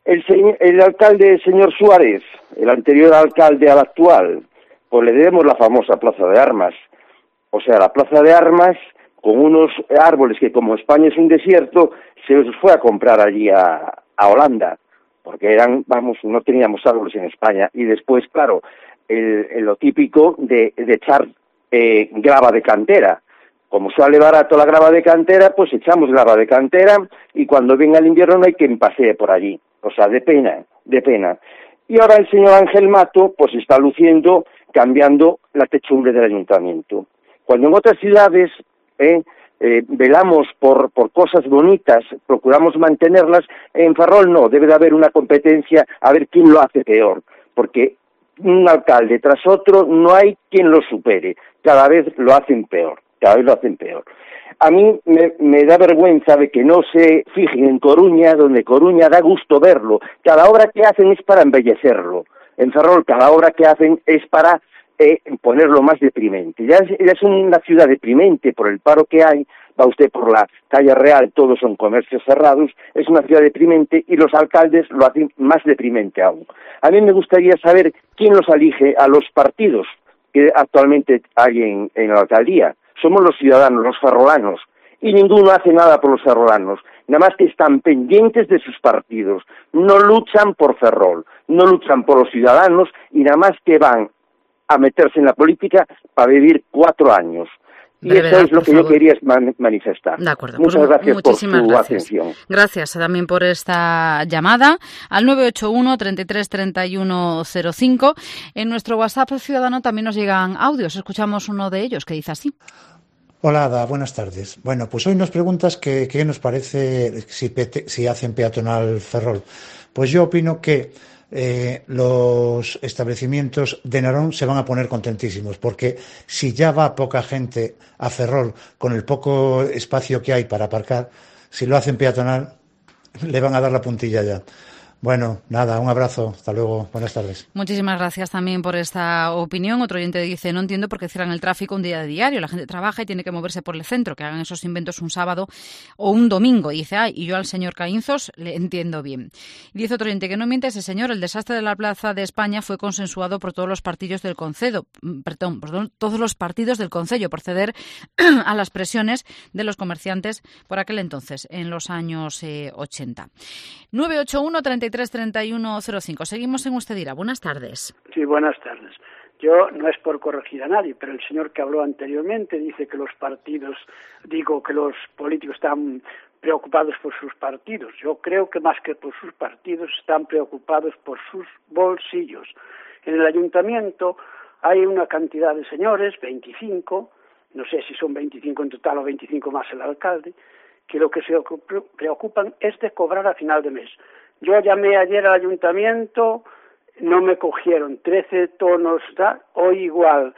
El, señor, el alcalde, señor Suárez, el anterior alcalde al actual, pues le debemos la famosa Plaza de Armas. O sea, la Plaza de Armas, con unos árboles que como España es un desierto, se los fue a comprar allí a, a Holanda, porque eran, vamos, no teníamos árboles en España. Y después, claro, el, el, lo típico de, de echar eh, grava de cantera. Como sale barato la grava de cantera, pues echamos grava de cantera y cuando venga el invierno no hay quien pasee por allí. O sea, de pena, de pena. Y ahora el señor Ángel Mato, pues está luciendo, cambiando la techumbre del ayuntamiento. Cuando en otras ciudades eh, eh, velamos por, por cosas bonitas, procuramos mantenerlas, en Ferrol no, debe de haber una competencia a ver quién lo hace peor, porque un alcalde tras otro no hay quien lo supere, cada vez lo hacen peor. Cada vez lo hacen peor. A mí me, me da vergüenza de que no se fijen en Coruña, donde Coruña da gusto verlo. Cada obra que hacen es para embellecerlo. En Ferrol cada obra que hacen es para eh, ponerlo más deprimente. Ya es, ya es una ciudad deprimente por el paro que hay. Va usted por la calle Real, todos son comercios cerrados. Es una ciudad deprimente y los alcaldes lo hacen más deprimente aún. A mí me gustaría saber quién los elige a los partidos que actualmente hay en, en la alcaldía. Somos los ciudadanos, los ferrolanos, y ninguno hace nada por los ferrolanos, nada más que están pendientes de sus partidos, no luchan por Ferrol, no luchan por los ciudadanos y nada más que van a meterse en la política para vivir cuatro años. Y Brevedad, eso es lo que favor. yo quería man manifestar. De acuerdo. Muchas pues, gracias muchísimas por su gracias. atención. Gracias también por esta llamada al nueve ocho uno, treinta y tres, treinta y uno cero cinco. En nuestro WhatsApp ciudadano también nos llegan audios. Escuchamos uno de ellos que dice así. Hola, Ada, buenas tardes. Bueno, pues hoy nos preguntas que, qué nos parece si, pete, si hacen peatonal Ferrol. Pues yo opino que eh, los establecimientos de Narón se van a poner contentísimos, porque si ya va poca gente a Ferrol con el poco espacio que hay para aparcar, si lo hacen peatonal, le van a dar la puntilla ya. Bueno, nada, un abrazo, hasta luego, buenas tardes. Muchísimas gracias también por esta opinión. Otro oyente dice, no entiendo por qué cierran el tráfico un día de diario, la gente trabaja y tiene que moverse por el centro, que hagan esos inventos un sábado o un domingo. Y dice, ay, y yo al señor Caínzos le entiendo bien. Y dice otro oyente, que no miente ese señor, el desastre de la Plaza de España fue consensuado por todos los partidos del concedo, perdón, por todos los partidos del concello, por ceder a las presiones de los comerciantes por aquel entonces, en los años eh, ochenta. nueve ocho uno, treinta y tres, treinta y uno cero cinco. Seguimos en Usted dirá. Buenas tardes. Sí, buenas tardes. Yo no es por corregir a nadie, pero el señor que habló anteriormente dice que los partidos, digo que los políticos están preocupados por sus partidos. Yo creo que más que por sus partidos están preocupados por sus bolsillos. En el ayuntamiento hay una cantidad de señores, veinticinco, no sé si son veinticinco en total o veinticinco más el alcalde, que lo que se preocupan es de cobrar a final de mes. Yo llamé ayer al ayuntamiento, no me cogieron, trece tonos, ¿da? Hoy igual,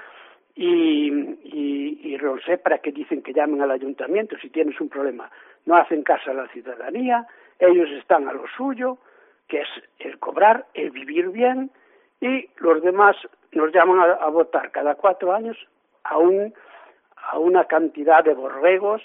y, y, y no sé para qué dicen que llamen al ayuntamiento si tienes un problema. No hacen caso a la ciudadanía, ellos están a lo suyo, que es el cobrar, el vivir bien, y los demás nos llaman a, a votar cada cuatro años a, un, a una cantidad de borregos,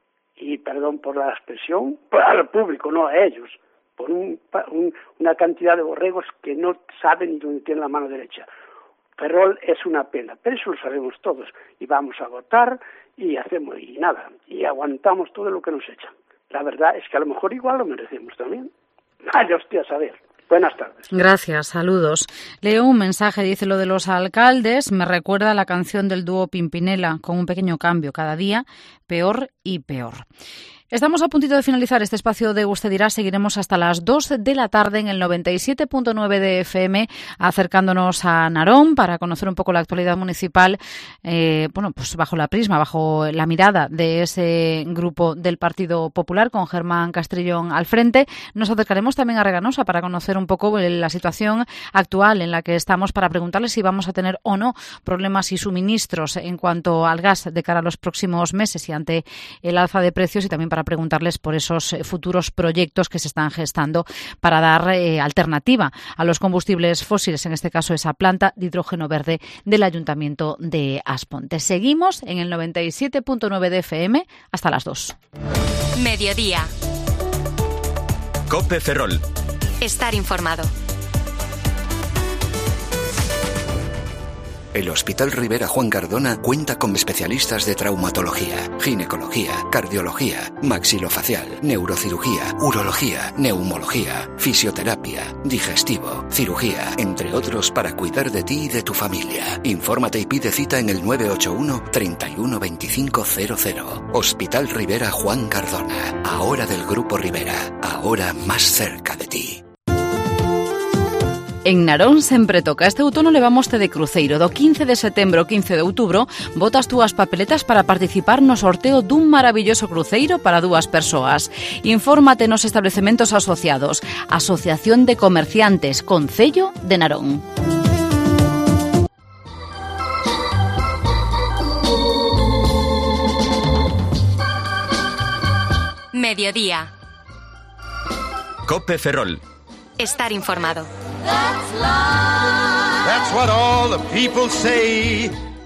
y perdón por la expresión, al público, no a ellos, por un, un, una cantidad de borregos que no saben ni dónde tienen la mano derecha. Ferrol es una pena, pero eso lo sabemos todos, y vamos a votar, y hacemos, y nada, y aguantamos todo lo que nos echan. La verdad es que a lo mejor igual lo merecemos también. Vaya hostia, a saber. Buenas tardes. Gracias, saludos. Leo un mensaje, dice lo de los alcaldes, me recuerda a la canción del dúo Pimpinela, con un pequeño cambio cada día, peor y peor. Estamos a puntito de finalizar este espacio de Usted dirá. Seguiremos hasta las dos de la tarde en el noventa y siete punto nueve de F M, acercándonos a Narón para conocer un poco la actualidad municipal, eh, bueno, pues bajo la prisma, bajo la mirada de ese grupo del Partido Popular, con Germán Castrillón al frente. Nos acercaremos también a Reganosa para conocer un poco la situación actual en la que estamos, para preguntarles si vamos a tener o no problemas y suministros en cuanto al gas de cara a los próximos meses y ante el alza de precios, y también para preguntarles por esos futuros proyectos que se están gestando para dar eh, alternativa a los combustibles fósiles, en este caso esa planta de hidrógeno verde del Ayuntamiento de Asponte. Seguimos en el noventa y siete punto nueve de F M hasta las dos. Mediodía. COPE Ferrol. Estar informado. El Hospital Rivera Juan Cardona cuenta con especialistas de traumatología, ginecología, cardiología, maxilofacial, neurocirugía, urología, neumología, fisioterapia, digestivo, cirugía, entre otros, para cuidar de ti y de tu familia. Infórmate y pide cita en el nueve ocho uno, treinta y uno, veinticinco cero cero. Hospital Rivera Juan Cardona. Ahora del Grupo Rivera. Ahora más cerca de ti. En Narón sempre toca. Este outono levámoste de cruceiro. Do quince de setembro ao quince de outubro botas túas papeletas para participar no sorteo dun maravilloso cruceiro para dúas persoas. Infórmate nos establecementos asociados. Asociación de Comerciantes Concello de Narón. Mediodía. Cope Ferrol. Estar informado. That's life. That's what all the people say.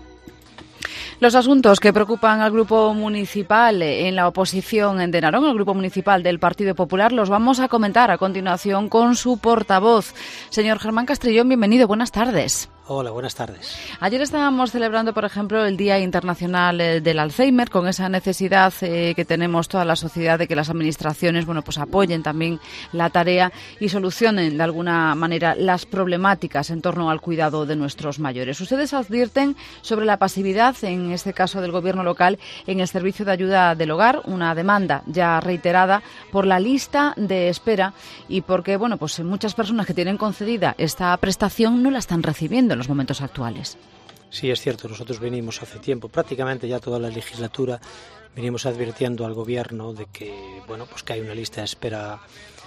Los asuntos que preocupan al Grupo Municipal en la oposición de Narón, el Grupo Municipal del Partido Popular, los vamos a comentar a continuación con su portavoz. Señor Germán Castrillón, bienvenido, buenas tardes. Hola, buenas tardes. Ayer estábamos celebrando, por ejemplo, el Día Internacional del Alzheimer, con esa necesidad eh, que tenemos toda la sociedad de que las administraciones, bueno, pues apoyen también la tarea y solucionen de alguna manera las problemáticas en torno al cuidado de nuestros mayores. Ustedes advierten sobre la pasividad, en este caso del Gobierno local, en el servicio de ayuda del hogar, una demanda ya reiterada por la lista de espera y porque, bueno, pues muchas personas que tienen concedida esta prestación no la están recibiendo en los momentos actuales. Sí, es cierto, nosotros venimos hace tiempo, prácticamente ya toda la legislatura, venimos advirtiendo al Gobierno de que, bueno, pues que hay una lista de espera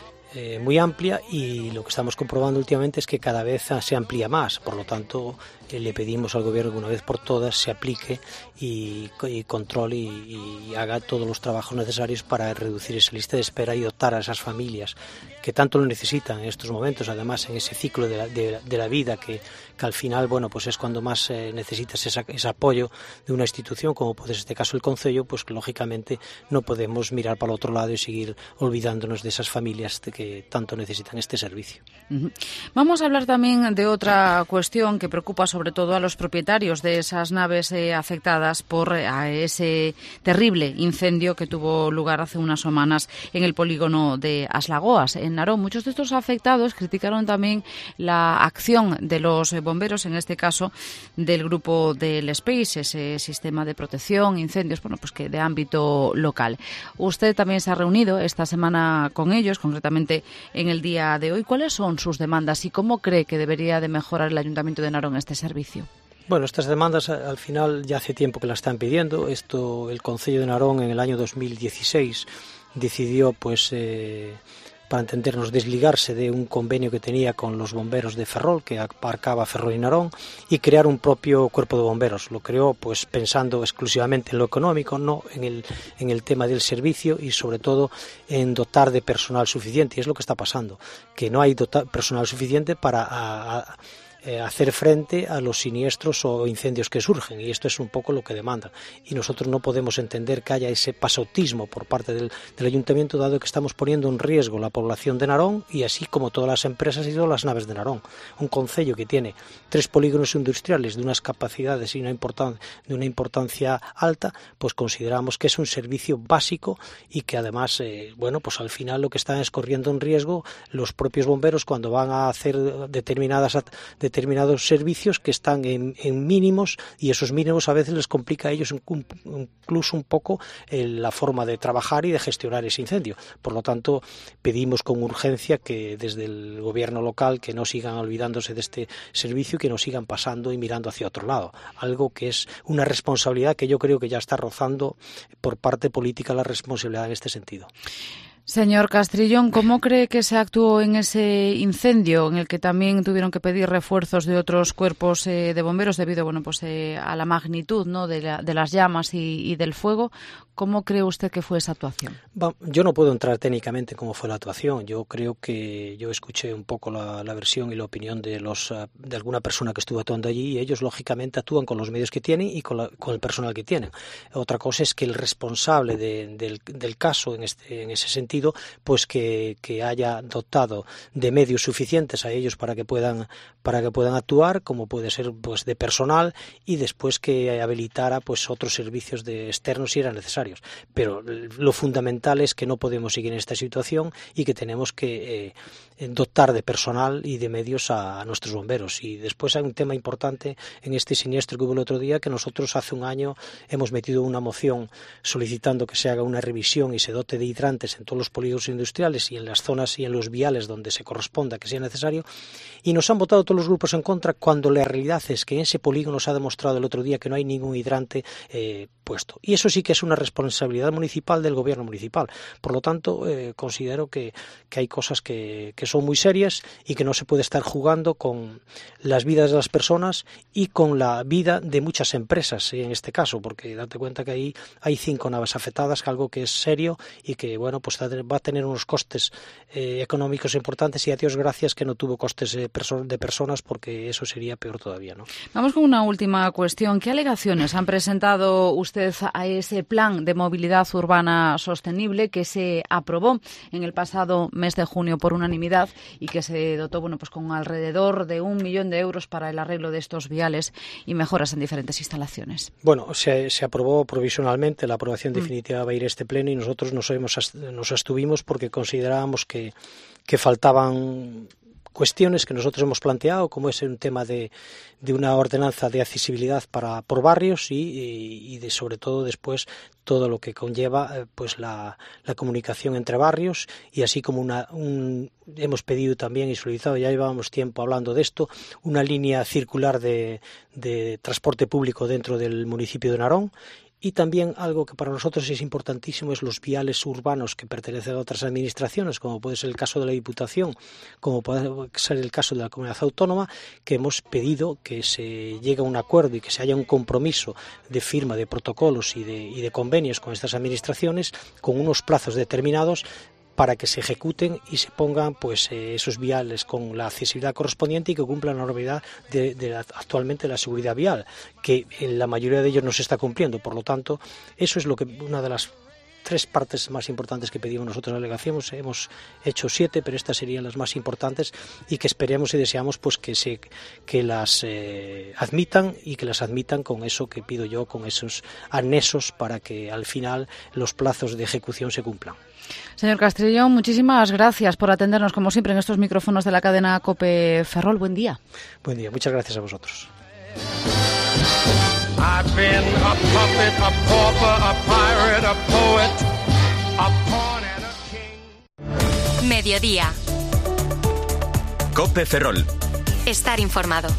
eh, muy amplia y lo que estamos comprobando últimamente es que cada vez se amplía más, por lo tanto eh, le pedimos al Gobierno que una vez por todas se aplique y, y controle y, y haga todos los trabajos necesarios para reducir esa lista de espera y dotar a esas familias que tanto lo necesitan en estos momentos, además en ese ciclo de la, de, de la vida que, que al final, bueno, pues es cuando más eh, necesitas esa, ese apoyo de una institución, como puede ser este caso el Concello, pues lógicamente no podemos mirar para el otro lado y seguir olvidándonos de esas familias de que tanto necesitan este servicio. Uh-huh. Vamos a hablar también de otra cuestión que preocupa sobre todo a los propietarios de esas naves eh, afectadas por eh, ese terrible incendio que tuvo lugar hace unas semanas en el polígono de Aslagoas, en Narón. Muchos de estos afectados criticaron también la acción de los bomberos, en este caso del grupo del Space, ese sistema de protección, incendios, bueno, pues que de ámbito local. Usted también se ha reunido esta semana con ellos, concretamente en el día de hoy. ¿Cuáles son sus demandas y cómo cree que debería de mejorar el Ayuntamiento de Narón este servicio? Bueno, estas demandas al final ya hace tiempo que las están pidiendo. Esto, el Concello de Narón en el año dos mil dieciséis decidió, pues, eh, para entendernos, desligarse de un convenio que tenía con los bomberos de Ferrol, que abarcaba Ferrol y Narón, y crear un propio cuerpo de bomberos. Lo creó pues pensando exclusivamente en lo económico, no en el, en el tema del servicio y sobre todo en dotar de personal suficiente. Y es lo que está pasando, que no hay dotar, personal suficiente para a, a, Eh, hacer frente a los siniestros o incendios que surgen, y esto es un poco lo que demanda, y nosotros no podemos entender que haya ese pasautismo por parte del, del Ayuntamiento, dado que estamos poniendo en riesgo la población de Narón y así como todas las empresas y todas las naves de Narón. Un concello que tiene tres polígonos industriales de unas capacidades y una importan- de una importancia alta, pues consideramos que es un servicio básico y que además, eh, bueno, pues al final lo que están es corriendo en riesgo los propios bomberos cuando van a hacer determinadas de determinados servicios que están en, en mínimos, y esos mínimos a veces les complica a ellos incluso un poco eh, la forma de trabajar y de gestionar ese incendio. Por lo tanto, pedimos con urgencia que desde el gobierno local que no sigan olvidándose de este servicio y que no sigan pasando y mirando hacia otro lado. Algo que es una responsabilidad que yo creo que ya está rozando por parte política la responsabilidad en este sentido. Señor Castrillón, ¿cómo cree que se actuó en ese incendio en el que también tuvieron que pedir refuerzos de otros cuerpos eh, de bomberos debido, bueno, pues eh, a la magnitud, ¿no?, de, la, de las llamas y, y del fuego? ¿Cómo cree usted que fue esa actuación? Yo no puedo entrar técnicamente cómo fue la actuación. Yo creo que yo escuché un poco la, la versión y la opinión de los de alguna persona que estuvo actuando allí, y ellos lógicamente actúan con los medios que tienen y con, la, con el personal que tienen. Otra cosa es que el responsable de, del, del caso en, este, en ese sentido sido pues que, que haya dotado de medios suficientes a ellos para que puedan para que puedan actuar, como puede ser pues de personal, y después que habilitara pues otros servicios de externos si eran necesarios. Pero lo fundamental es que no podemos seguir en esta situación y que tenemos que eh, dotar de personal y de medios a, a nuestros bomberos. Y después hay un tema importante en este siniestro que hubo el otro día, que nosotros hace un año hemos metido una moción solicitando que se haga una revisión y se dote de hidrantes en todos los polígonos industriales y en las zonas y en los viales donde se corresponda que sea necesario, y nos han votado todos los grupos en contra, cuando la realidad es que en ese polígono se ha demostrado el otro día que no hay ningún hidrante eh, puesto. Y eso sí que es una responsabilidad municipal del gobierno municipal. Por lo tanto, eh, considero que, que hay cosas que, que son muy serias y que no se puede estar jugando con las vidas de las personas y con la vida de muchas empresas, en este caso, porque date cuenta que ahí hay cinco naves afectadas, algo que es serio y que, bueno, pues va a tener unos costes eh, económicos importantes, y a Dios gracias que no tuvo costes de, perso de personas, porque eso sería peor todavía, ¿no? Vamos con una última cuestión. ¿Qué alegaciones han presentado usted a ese plan de movilidad urbana sostenible que se aprobó en el pasado mes de junio por unanimidad y que se dotó, bueno, pues con alrededor de un millón de euros para el arreglo de estos viales y mejoras en diferentes instalaciones? Bueno, se, se aprobó provisionalmente, la aprobación definitiva va a ir a este pleno, y nosotros nos, hemos, nos abstuvimos porque considerábamos que, que faltaban cuestiones que nosotros hemos planteado, como es un tema de, de una ordenanza de accesibilidad para por barrios y, y, y de sobre todo después todo lo que conlleva eh, pues la, la comunicación entre barrios, y así como una un, hemos pedido también y solicitado, ya llevábamos tiempo hablando de esto, una línea circular de, de transporte público dentro del municipio de Narón. Y también algo que para nosotros es importantísimo es los viales urbanos que pertenecen a otras administraciones, como puede ser el caso de la Diputación, como puede ser el caso de la Comunidad Autónoma, que hemos pedido que se llegue a un acuerdo y que se haya un compromiso de firma de protocolos y de, y de convenios con estas administraciones, con unos plazos determinados, para que se ejecuten y se pongan pues eh, esos viales con la accesibilidad correspondiente y que cumplan la normativa de, de la, actualmente la seguridad vial, que en la mayoría de ellos no se está cumpliendo. Por lo tanto, eso es lo que una de las tres partes más importantes que pedimos nosotros en la delegación. Hemos hecho siete, pero estas serían las más importantes y que esperemos y deseamos pues que se que las eh, admitan y que las admitan con eso que pido yo, con esos anexos, para que al final los plazos de ejecución se cumplan. Señor Castrillón, muchísimas gracias por atendernos, como siempre, en estos micrófonos de la cadena COPE Ferrol. Buen día. Buen día, muchas gracias a vosotros. I've been a puppet, a pauper, a pirate, a poet, a pawn and a king. Mediodía. COPE Ferrol. Estar informado.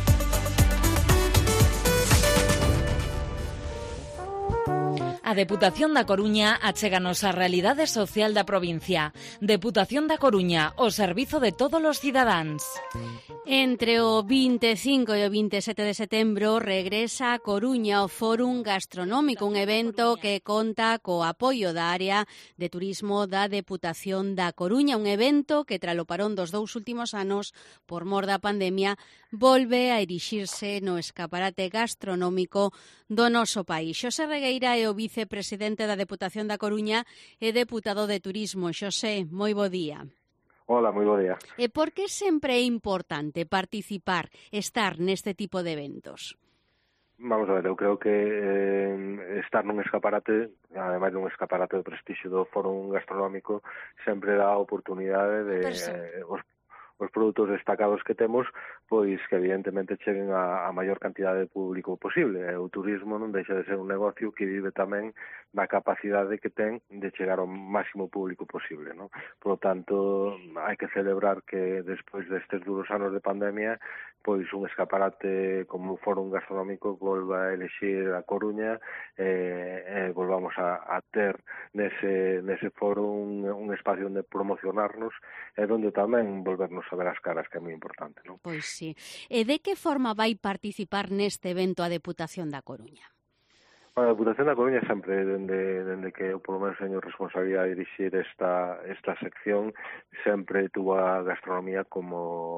A Deputación da Coruña achéganos a realidade social da provincia. Deputación da Coruña, o servizo de todos os cidadáns. Entre o vinte e cinco e o vinte e sete de setembro regresa a Coruña o Fórum Gastronómico, un evento que conta co apoio da área de turismo da Deputación da Coruña, un evento que tralo parón dos dous últimos anos por mor da pandemia volve a erixirse no escaparate gastronómico do noso país. Xosé Regueira é o vicepresidente da Deputación da Coruña e deputado de Turismo. Xosé, moi bo día. Hola, moi bo día. E por que sempre é importante participar, estar neste tipo de eventos? Vamos a ver, eu creo que eh, estar nun escaparate, ademais dun escaparate de prestixio do Fórum Gastronómico, sempre dá a oportunidade de eh, os os produtos destacados que temos, pois que evidentemente cheguen a, a maior cantidade de público posible. E o turismo non deixa de ser un negocio que vive tamén da capacidade que ten de chegar ao máximo público posible, non? Por lo tanto, hai que celebrar que despois destes duros anos de pandemia, pois un escaparate como un Fórum Gastronómico volva a elexir a Coruña e eh, eh, volvamos a, a ter nese, nese foro un, un espacio onde promocionarnos e onde tamén volvernos a ver as caras, que é moi importante, non? Pois sí. E de que forma vai participar neste evento a Deputación da Coruña? A Deputación da Coruña sempre, dende, dende que eu polo menos teño responsabilidade de dirixir esta, esta sección, sempre tuvo a gastronomía como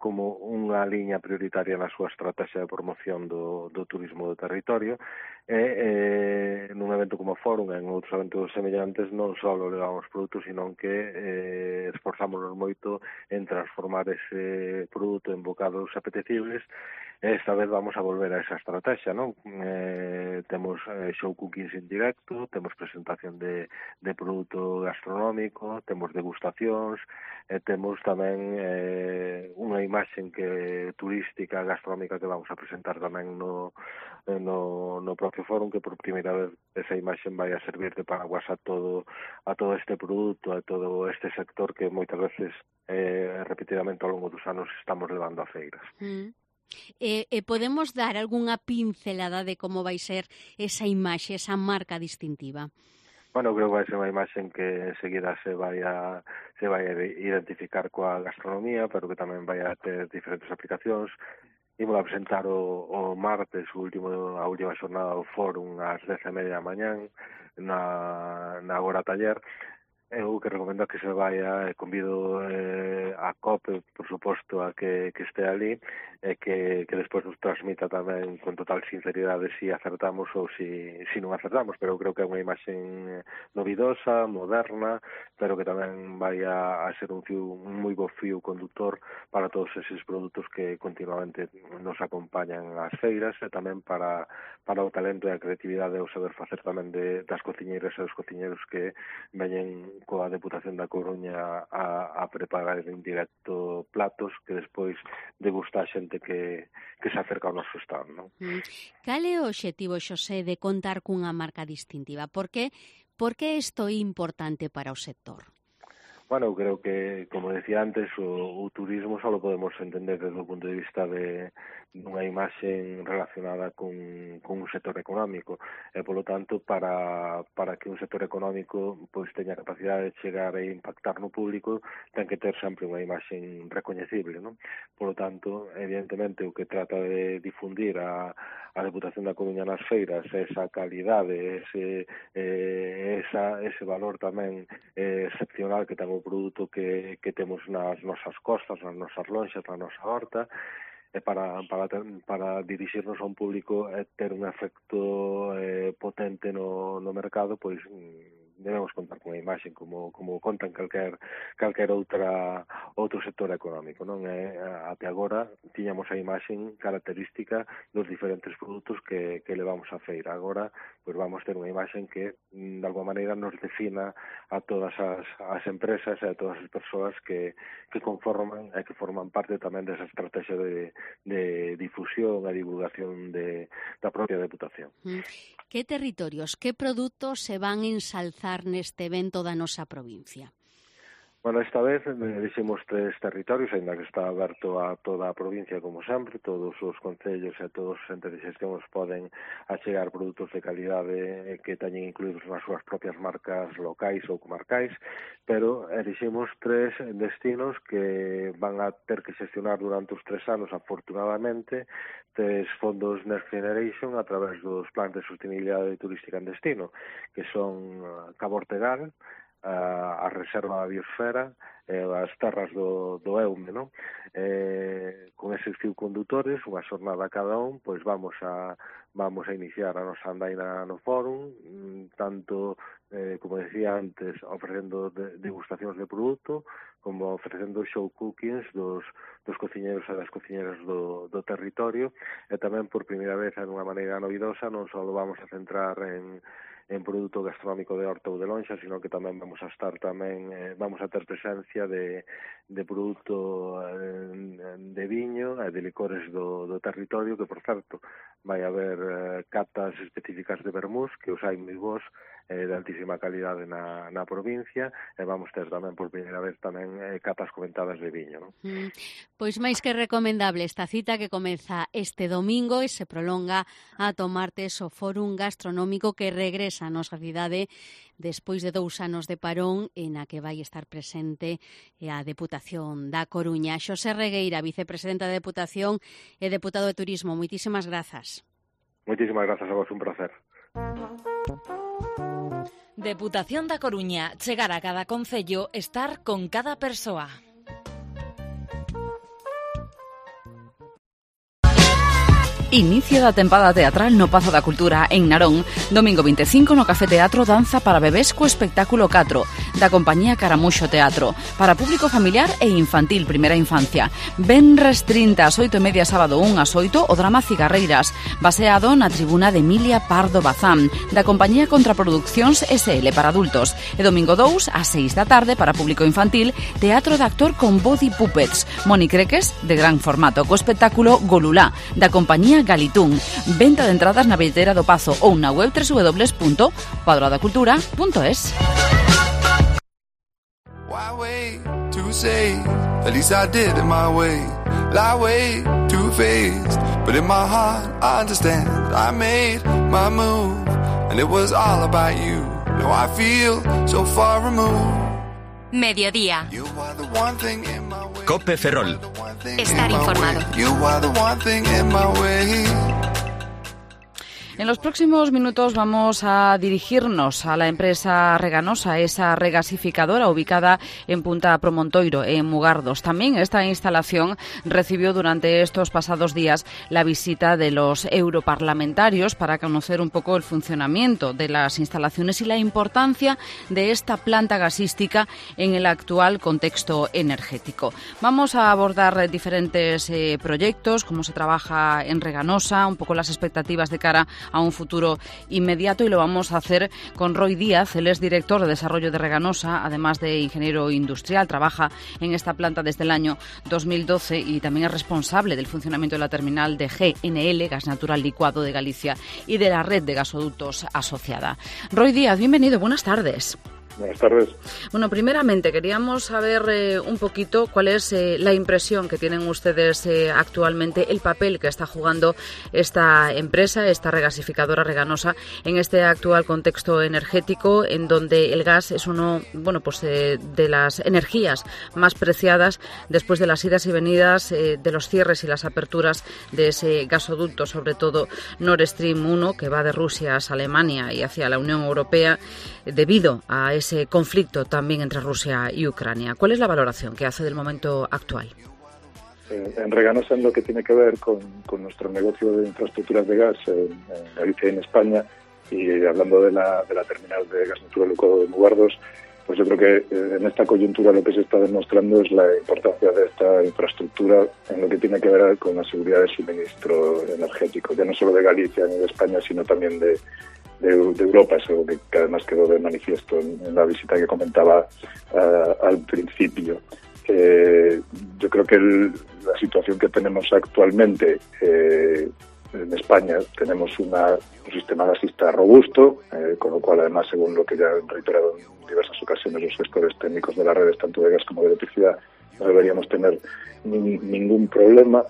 como unha liña prioritaria na súa estrategia de promoción do, do turismo do territorio, e eh, nun evento como o Fórum e en outros eventos semellantes non só levamos produtos, sino que eh, esforzámonos moito en transformar ese produto en bocados apetecibles. Esta vez vamos a volver a esa estrategia, non? Eh, temos eh, show cookings en directo, temos presentación de, de produto gastronómico, temos degustacións, e temos tamén eh, unha imaxe que turística, gastronómica, que vamos a presentar tamén no, no, no propio Fórum, que por primeira vez esa imaxe vai a servir de paraguas a todo, a todo este produto, a todo este sector que moitas veces eh, repetidamente ao longo dos anos estamos levando a feiras. Mm. E, e podemos dar algunha pincelada de como vai ser esa imaxe, esa marca distintiva? Bueno, creo que vai ser unha imaxe que enseguida se vai a, se vai a identificar coa gastronomía, pero que tamén vai a ter diferentes aplicacións. Imos a presentar o, o martes, o último, a última xornada do Fórum, ás dez e media da mañán, na, na Agora Taller. Eu que recomendo que se vaya, convido eh, a COPE, por suposto, a que, que este ali, e que, que despois nos transmita tamén con total sinceridade si acertamos ou si, si non acertamos, pero creo que é unha imaxe novidosa, moderna, pero que tamén vai a, a ser un fío, un moi bo fío conductor para todos eses produtos que continuamente nos acompañan ás feiras, e tamén para, para o talento e a creatividade e o saber facer tamén de, das cociñeiras e dos cociñeros que veñen coa Deputación da Coruña a, a preparar en directo platos que despois degusta a xente que, que se acerca ao noso stand, non? Mm. Cal é o obxectivo, Xosé, de contar cunha marca distintiva? Por que, por que isto é importante para o sector? Bueno, eu creo que, como decía antes, o, o turismo só lo podemos entender desde o punto de vista de unha imaxe relacionada con, con un sector económico, e, polo tanto, para, para que un sector económico pois teña capacidade de chegar e impactar no público, ten que ter sempre unha imaxe recoñecible, non? Polo tanto, evidentemente, o que trata de difundir a, a Deputación da Coruña nas feiras, esa calidade, ese, eh, esa, ese valor tamén eh, excepcional que ten o produto que, que temos nas nosas costas, nas nosas lonxas, na nosa horta, e para, para, para dirixirnos a un público e ter un efecto eh, potente no, no mercado, pois debemos contar con unha imaxe como, como contan calquer, calquer outra outro sector económico, non? E, até agora tiñamos a imaxe característica dos diferentes produtos que, que levamos a feira. Agora, pois vamos ter unha imaxe que, de alguma maneira, nos defina a todas as, as empresas e a todas as persoas que, que conforman e que forman parte tamén desa estrategia de, de difusión e divulgación de, da propia Deputación. Mm. Que territorios, que produtos se van a ensalzar neste evento da nosa provincia? Bueno, esta vez dixemos tres territorios, ainda que está aberto a toda a provincia, como sempre, todos os concellos e todos os entes de xestión poden achegar produtos de calidade que teñen incluídos nas súas propias marcas locais ou comarcais, pero dixemos tres destinos que van a ter que xestionar durante os tres anos, afortunadamente, tres fondos Next Generation a través dos plans de sostenibilidade turística en destino, que son Cabo Ortegal, a, a reserva da biosfera e as terras do, do Eume, non? Eh, con eses fio condutores, unha xornada cada un, pois vamos a vamos a iniciar a nosa andaina no Fórum, tanto, eh, como decía antes, ofrecendo de, degustacións de produto, como ofrecendo show cookings dos, dos cociñeros e das cociñeras do, do territorio, e tamén por primeira vez en unha maneira novidosa non só vamos a centrar en en produto gastronómico de horta ou de lonxa, sino que tamén vamos a estar tamén, eh, vamos a ter presencia de, de produto eh, de viño e de licores do, do territorio, que, por certo, vai haber eh, catas específicas de vermús, que os hai moi vos, eh, de altísima calidade na, na provincia, e vamos ter tamén por primeira vez tamén eh, catas comentadas de viño, non? Mm, pois máis que recomendable esta cita que comeza este domingo e se prolonga a tomartes o Fórum Gastronómico que regresa a nosa cidade despois de dous anos de parón en a que vai estar presente a Deputación da Coruña. Xosé Regueira, vicepresidenta da Deputación e deputado de Turismo, moitísimas grazas. Moitísimas grazas a vos, un placer. Deputación da Coruña, chegar a cada concello, estar con cada persoa. Inicio da tempada teatral no Pazo da Cultura en Narón. Domingo veinticinco no Café Teatro Danza para bebés co espectáculo catro da compañía Caramuxo Teatro para público familiar e infantil primeira infancia. Venres trinta ás oito e media, sábado un ás oito o drama Cigarreiras baseado na tribuna de Emilia Pardo Bazán da compañía Contraproduccións S L para adultos e domingo dous ás seis da tarde para público infantil Teatro de actor con body puppets Moni Creques de gran formato co espectáculo Golulá da compañía Galitún. Venta de entradas na billetera do Pazo ou na web w w w punto padroadacultura punto es. Why wait to say? At least I did it my way. Lie way too faced, but in my heart I understand. I made my move, and it was all about you. Now I feel so far removed. Mediodía. Cope Ferrol. Estar informado. En los próximos minutos vamos a dirigirnos a la empresa Reganosa, esa regasificadora ubicada en Punta Promontoiro, en Mugardos. También esta instalación recibió durante estos pasados días la visita de los europarlamentarios para conocer un poco el funcionamiento de las instalaciones y la importancia de esta planta gasística en el actual contexto energético. Vamos a abordar diferentes eh, proyectos, cómo se trabaja en Reganosa, un poco las expectativas de cara a un futuro inmediato, y lo vamos a hacer con Roy Díaz. Él es director de desarrollo de Reganosa, además de ingeniero industrial, trabaja en esta planta desde el año dos mil doce y también es responsable del funcionamiento de la terminal de G N L, Gas Natural Licuado de Galicia, y de la red de gasoductos asociada. Roy Díaz, bienvenido, buenas tardes. Buenas tardes. Bueno, primeramente queríamos saber eh, un poquito cuál es eh, la impresión que tienen ustedes eh, actualmente, el papel que está jugando esta empresa, esta regasificadora Reganosa, en este actual contexto energético, en donde el gas es uno, bueno, pues eh, de las energías más preciadas después de las idas y venidas eh, de los cierres y las aperturas de ese gasoducto, sobre todo Nord Stream uno, que va de Rusia a Alemania y hacia la Unión Europea, eh, debido a ese conflicto también entre Rusia y Ucrania. ¿Cuál es la valoración que hace del momento actual? En Reganosa, en lo que tiene que ver con, con nuestro negocio de infraestructuras de gas en, en Galicia y en España, y hablando de la, de la terminal de gas natural licuado de Mugardos, pues yo creo que eh, en esta coyuntura lo que se está demostrando es la importancia de esta infraestructura en lo que tiene que ver con la seguridad de suministro energético, ya no solo de Galicia ni de España, sino también de De, de Europa. Es algo que, que además quedó de manifiesto en, en la visita que comentaba uh, al principio. Eh, yo creo que el, la situación que tenemos actualmente eh, en España, tenemos una, un sistema gasista robusto, eh, con lo cual además, según lo que ya han reiterado en diversas ocasiones los gestores técnicos de las redes, tanto de gas como de electricidad, no deberíamos tener ni, ningún problema.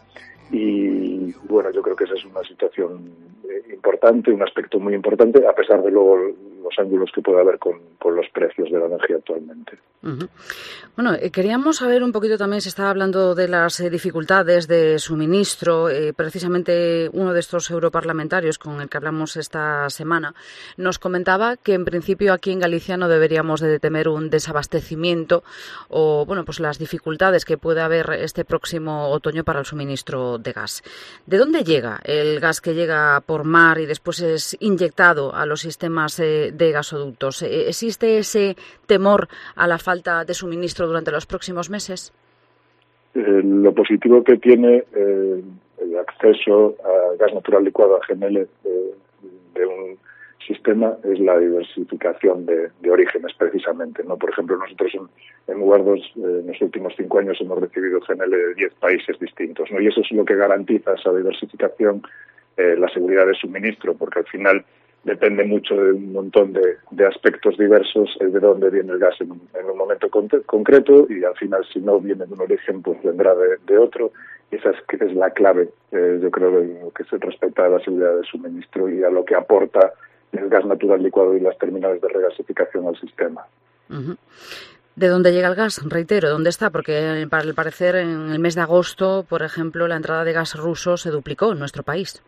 Y bueno, yo creo que esa es una situación importante, un aspecto muy importante, a pesar de luego los ángulos que puede haber con, con los precios de la energía actualmente. Uh-huh. Bueno, eh, queríamos saber un poquito también, se estaba hablando de las eh, dificultades de suministro. Eh, precisamente uno de estos europarlamentarios con el que hablamos esta semana nos comentaba que en principio aquí en Galicia no deberíamos de temer un desabastecimiento o, bueno, pues las dificultades que puede haber este próximo otoño para el suministro de gas. ¿De dónde llega el gas que llega por mar y después es inyectado a los sistemas eh, de gasoductos? ¿Existe ese temor a la falta de suministro durante los próximos meses? Eh, lo positivo que tiene eh, el acceso a gas natural licuado, a G N L, eh, de un sistema es la diversificación de, de orígenes, precisamente, ¿no? Por ejemplo, nosotros en, en Mugardos eh, en los últimos cinco años hemos recibido G N L de diez países distintos, ¿no? Y eso es lo que garantiza esa diversificación, eh, la seguridad de suministro, porque al final depende mucho de un montón de, de aspectos diversos eh, de dónde viene el gas en un, en un momento con, concreto, y al final, si no viene de un origen, pues vendrá de, de otro. Y esa es, es la clave, eh, yo creo, de lo que se respecta a la seguridad de suministro y a lo que aporta el gas natural licuado y las terminales de regasificación al sistema. Uh-huh. ¿De dónde llega el gas? Reitero, ¿dónde está? Porque, para el parecer, en el mes de agosto, por ejemplo, la entrada de gas ruso se duplicó en nuestro país.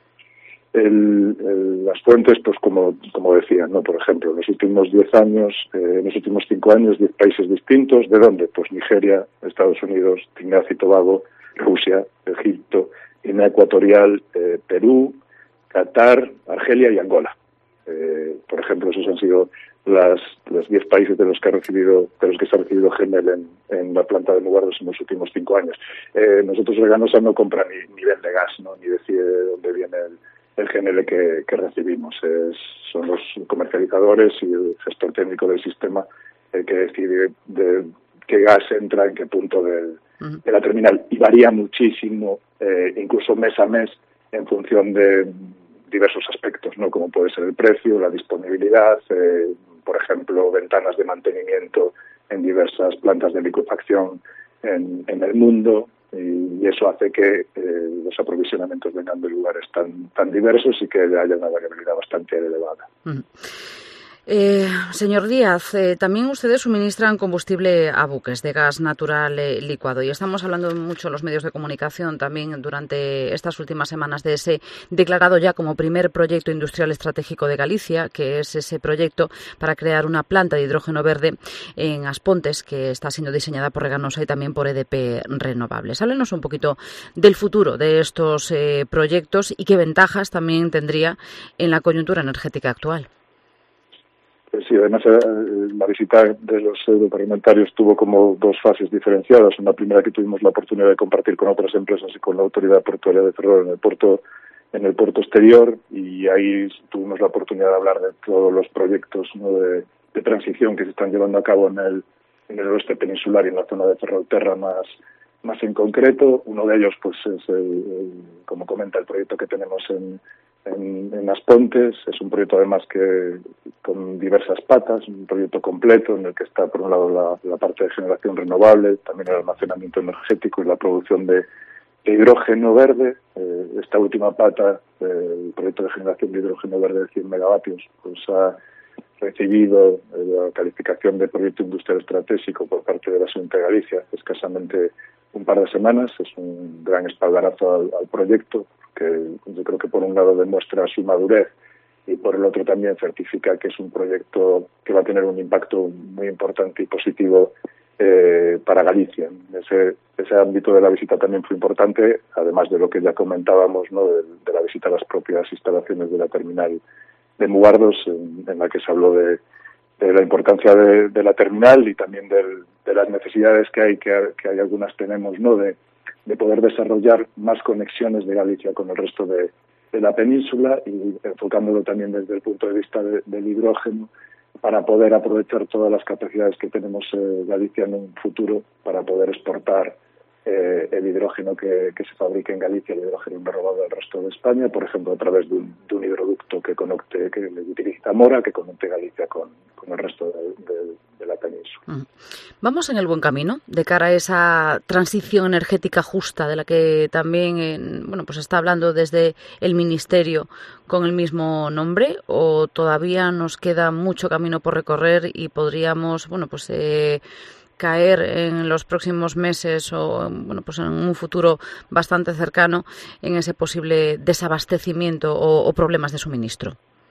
El, el, las fuentes, pues como como decía, ¿no? Por ejemplo, en los últimos diez años, eh, en los últimos cinco años, diez países distintos. ¿De dónde? Pues Nigeria, Estados Unidos, Trinidad y Tobago, Rusia, Egipto, Guinea Ecuatorial, eh, Perú, Qatar, Argelia y Angola. Eh, por ejemplo, esos han sido las los diez países de los que ha recibido de los que se ha recibido G N L en, en la planta de Mugardos en los últimos cinco años. Eh, nosotros Reganosa no compra ni, ni vende gas, ¿no? Ni decide de dónde viene el, el G N L que, que recibimos. Es, son los comercializadores y el gestor técnico del sistema el que decide de qué gas entra en qué punto del, uh-huh. de la terminal. Y varía muchísimo, eh, incluso mes a mes, en función de diversos aspectos, ¿no? Como puede ser el precio, la disponibilidad, eh, por ejemplo, ventanas de mantenimiento en diversas plantas de liquefacción en, en el mundo, y, y eso hace que eh, los aprovisionamientos vengan de lugares tan, tan diversos y que haya una variabilidad bastante elevada. Uh-huh. Eh, señor Díaz, eh, también ustedes suministran combustible a buques de gas natural eh, licuado, y estamos hablando mucho en los medios de comunicación también durante estas últimas semanas de ese declarado ya como primer proyecto industrial estratégico de Galicia, que es ese proyecto para crear una planta de hidrógeno verde en Aspontes, que está siendo diseñada por Reganosa y también por E D P Renovables. Háblenos un poquito del futuro de estos eh, proyectos y qué ventajas también tendría en la coyuntura energética actual. Sí, además la visita de los europarlamentarios tuvo como dos fases diferenciadas. Una primera que tuvimos la oportunidad de compartir con otras empresas y con la autoridad portuaria de Ferrol en el puerto en el puerto exterior, y ahí tuvimos la oportunidad de hablar de todos los proyectos, ¿no? de, de transición que se están llevando a cabo en el en el oeste peninsular y en la zona de Ferrolterra más más en concreto. Uno de ellos, pues, es el, el, como comenta, el proyecto que tenemos en En, en Aspontes. Es un proyecto además que con diversas patas, un proyecto completo en el que está por un lado la, la parte de generación renovable, también el almacenamiento energético y la producción de, de hidrógeno verde. Eh, esta última pata, eh, el proyecto de generación de hidrógeno verde de cien megavatios, pues ha recibido eh, la calificación de proyecto industrial estratégico por parte de la Xunta de Galicia escasamente un par de semanas. Es un gran espaldarazo al, al proyecto, que yo creo que por un lado demuestra su madurez y por el otro también certifica que es un proyecto que va a tener un impacto muy importante y positivo eh, para Galicia. Ese, ese ámbito de la visita también fue importante, además de lo que ya comentábamos, ¿no? de, de la visita a las propias instalaciones de la terminal de Mugardos, en, en la que se habló de, de la importancia de, de la terminal y también del, de las necesidades que hay, que, que hay algunas tenemos, ¿no? de de poder desarrollar más conexiones de Galicia con el resto de, de la península, y enfocándolo también desde el punto de vista de, del hidrógeno, para poder aprovechar todas las capacidades que tenemos eh, Galicia en un futuro para poder exportar eh, el hidrógeno que, que se fabrica en Galicia, el hidrógeno renovable al resto de España, por ejemplo, a través de un, de un hidroducto que conecte, que utilice Zamora, que conecte Galicia con, con el resto de, de, de la península. ¿Vamos en el buen camino de cara a esa transición energética justa de la que también en, bueno, pues está hablando desde el Ministerio con el mismo nombre, o todavía nos queda mucho camino por recorrer y podríamos, bueno, pues eh, caer en los próximos meses o, bueno, pues en un futuro bastante cercano en ese posible desabastecimiento o, o problemas de suministro?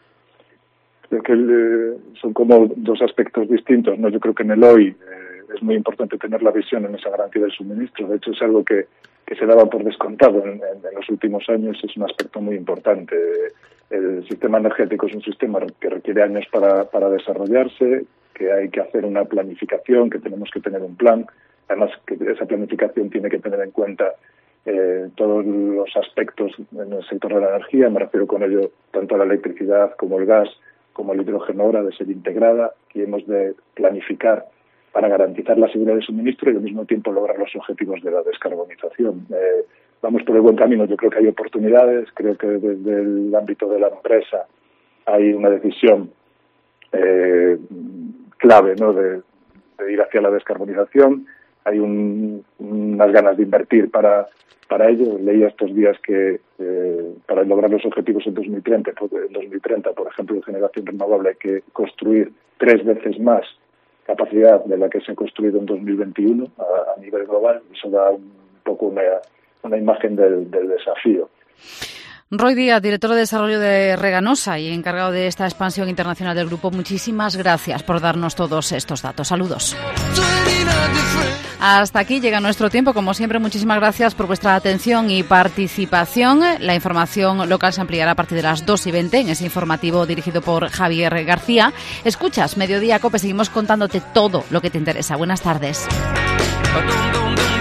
Que eh, son como dos aspectos distintos, ¿no? Yo creo que en el hoy eh, es muy importante tener la visión en esa garantía del suministro. De hecho, es algo que, que se daba por descontado en, en, en los últimos años. Es un aspecto muy importante. El sistema energético es un sistema que requiere años para, para desarrollarse, que hay que hacer una planificación, que tenemos que tener un plan. Además, que esa planificación tiene que tener en cuenta eh, todos los aspectos en el sector de la energía. Me refiero con ello tanto a la electricidad como el gas, como el hidrógeno ahora, de ser integrada, y hemos de planificar para garantizar la seguridad de suministro y al mismo tiempo lograr los objetivos de la descarbonización. Eh, vamos por el buen camino. Yo creo que hay oportunidades. Creo que desde el ámbito de la empresa hay una decisión eh, clave, ¿no? de, de ir hacia la descarbonización. Hay un, unas ganas de invertir para para ello. Leía estos días que eh, para lograr los objetivos en dos mil treinta, en dos mil treinta, por ejemplo, de generación renovable, hay que construir tres veces más capacidad de la que se ha construido en dos mil veintiuno a, a nivel global. Eso da un poco una, una imagen del, del desafío. Roy Díaz, director de desarrollo de Reganosa y encargado de esta expansión internacional del grupo, muchísimas gracias por darnos todos estos datos. Saludos. Hasta aquí llega nuestro tiempo. Como siempre, muchísimas gracias por vuestra atención y participación. La información local se ampliará a partir de las dos y veinte en ese informativo dirigido por Javier García. Escuchas Mediodía COPE, seguimos contándote todo lo que te interesa. Buenas tardes.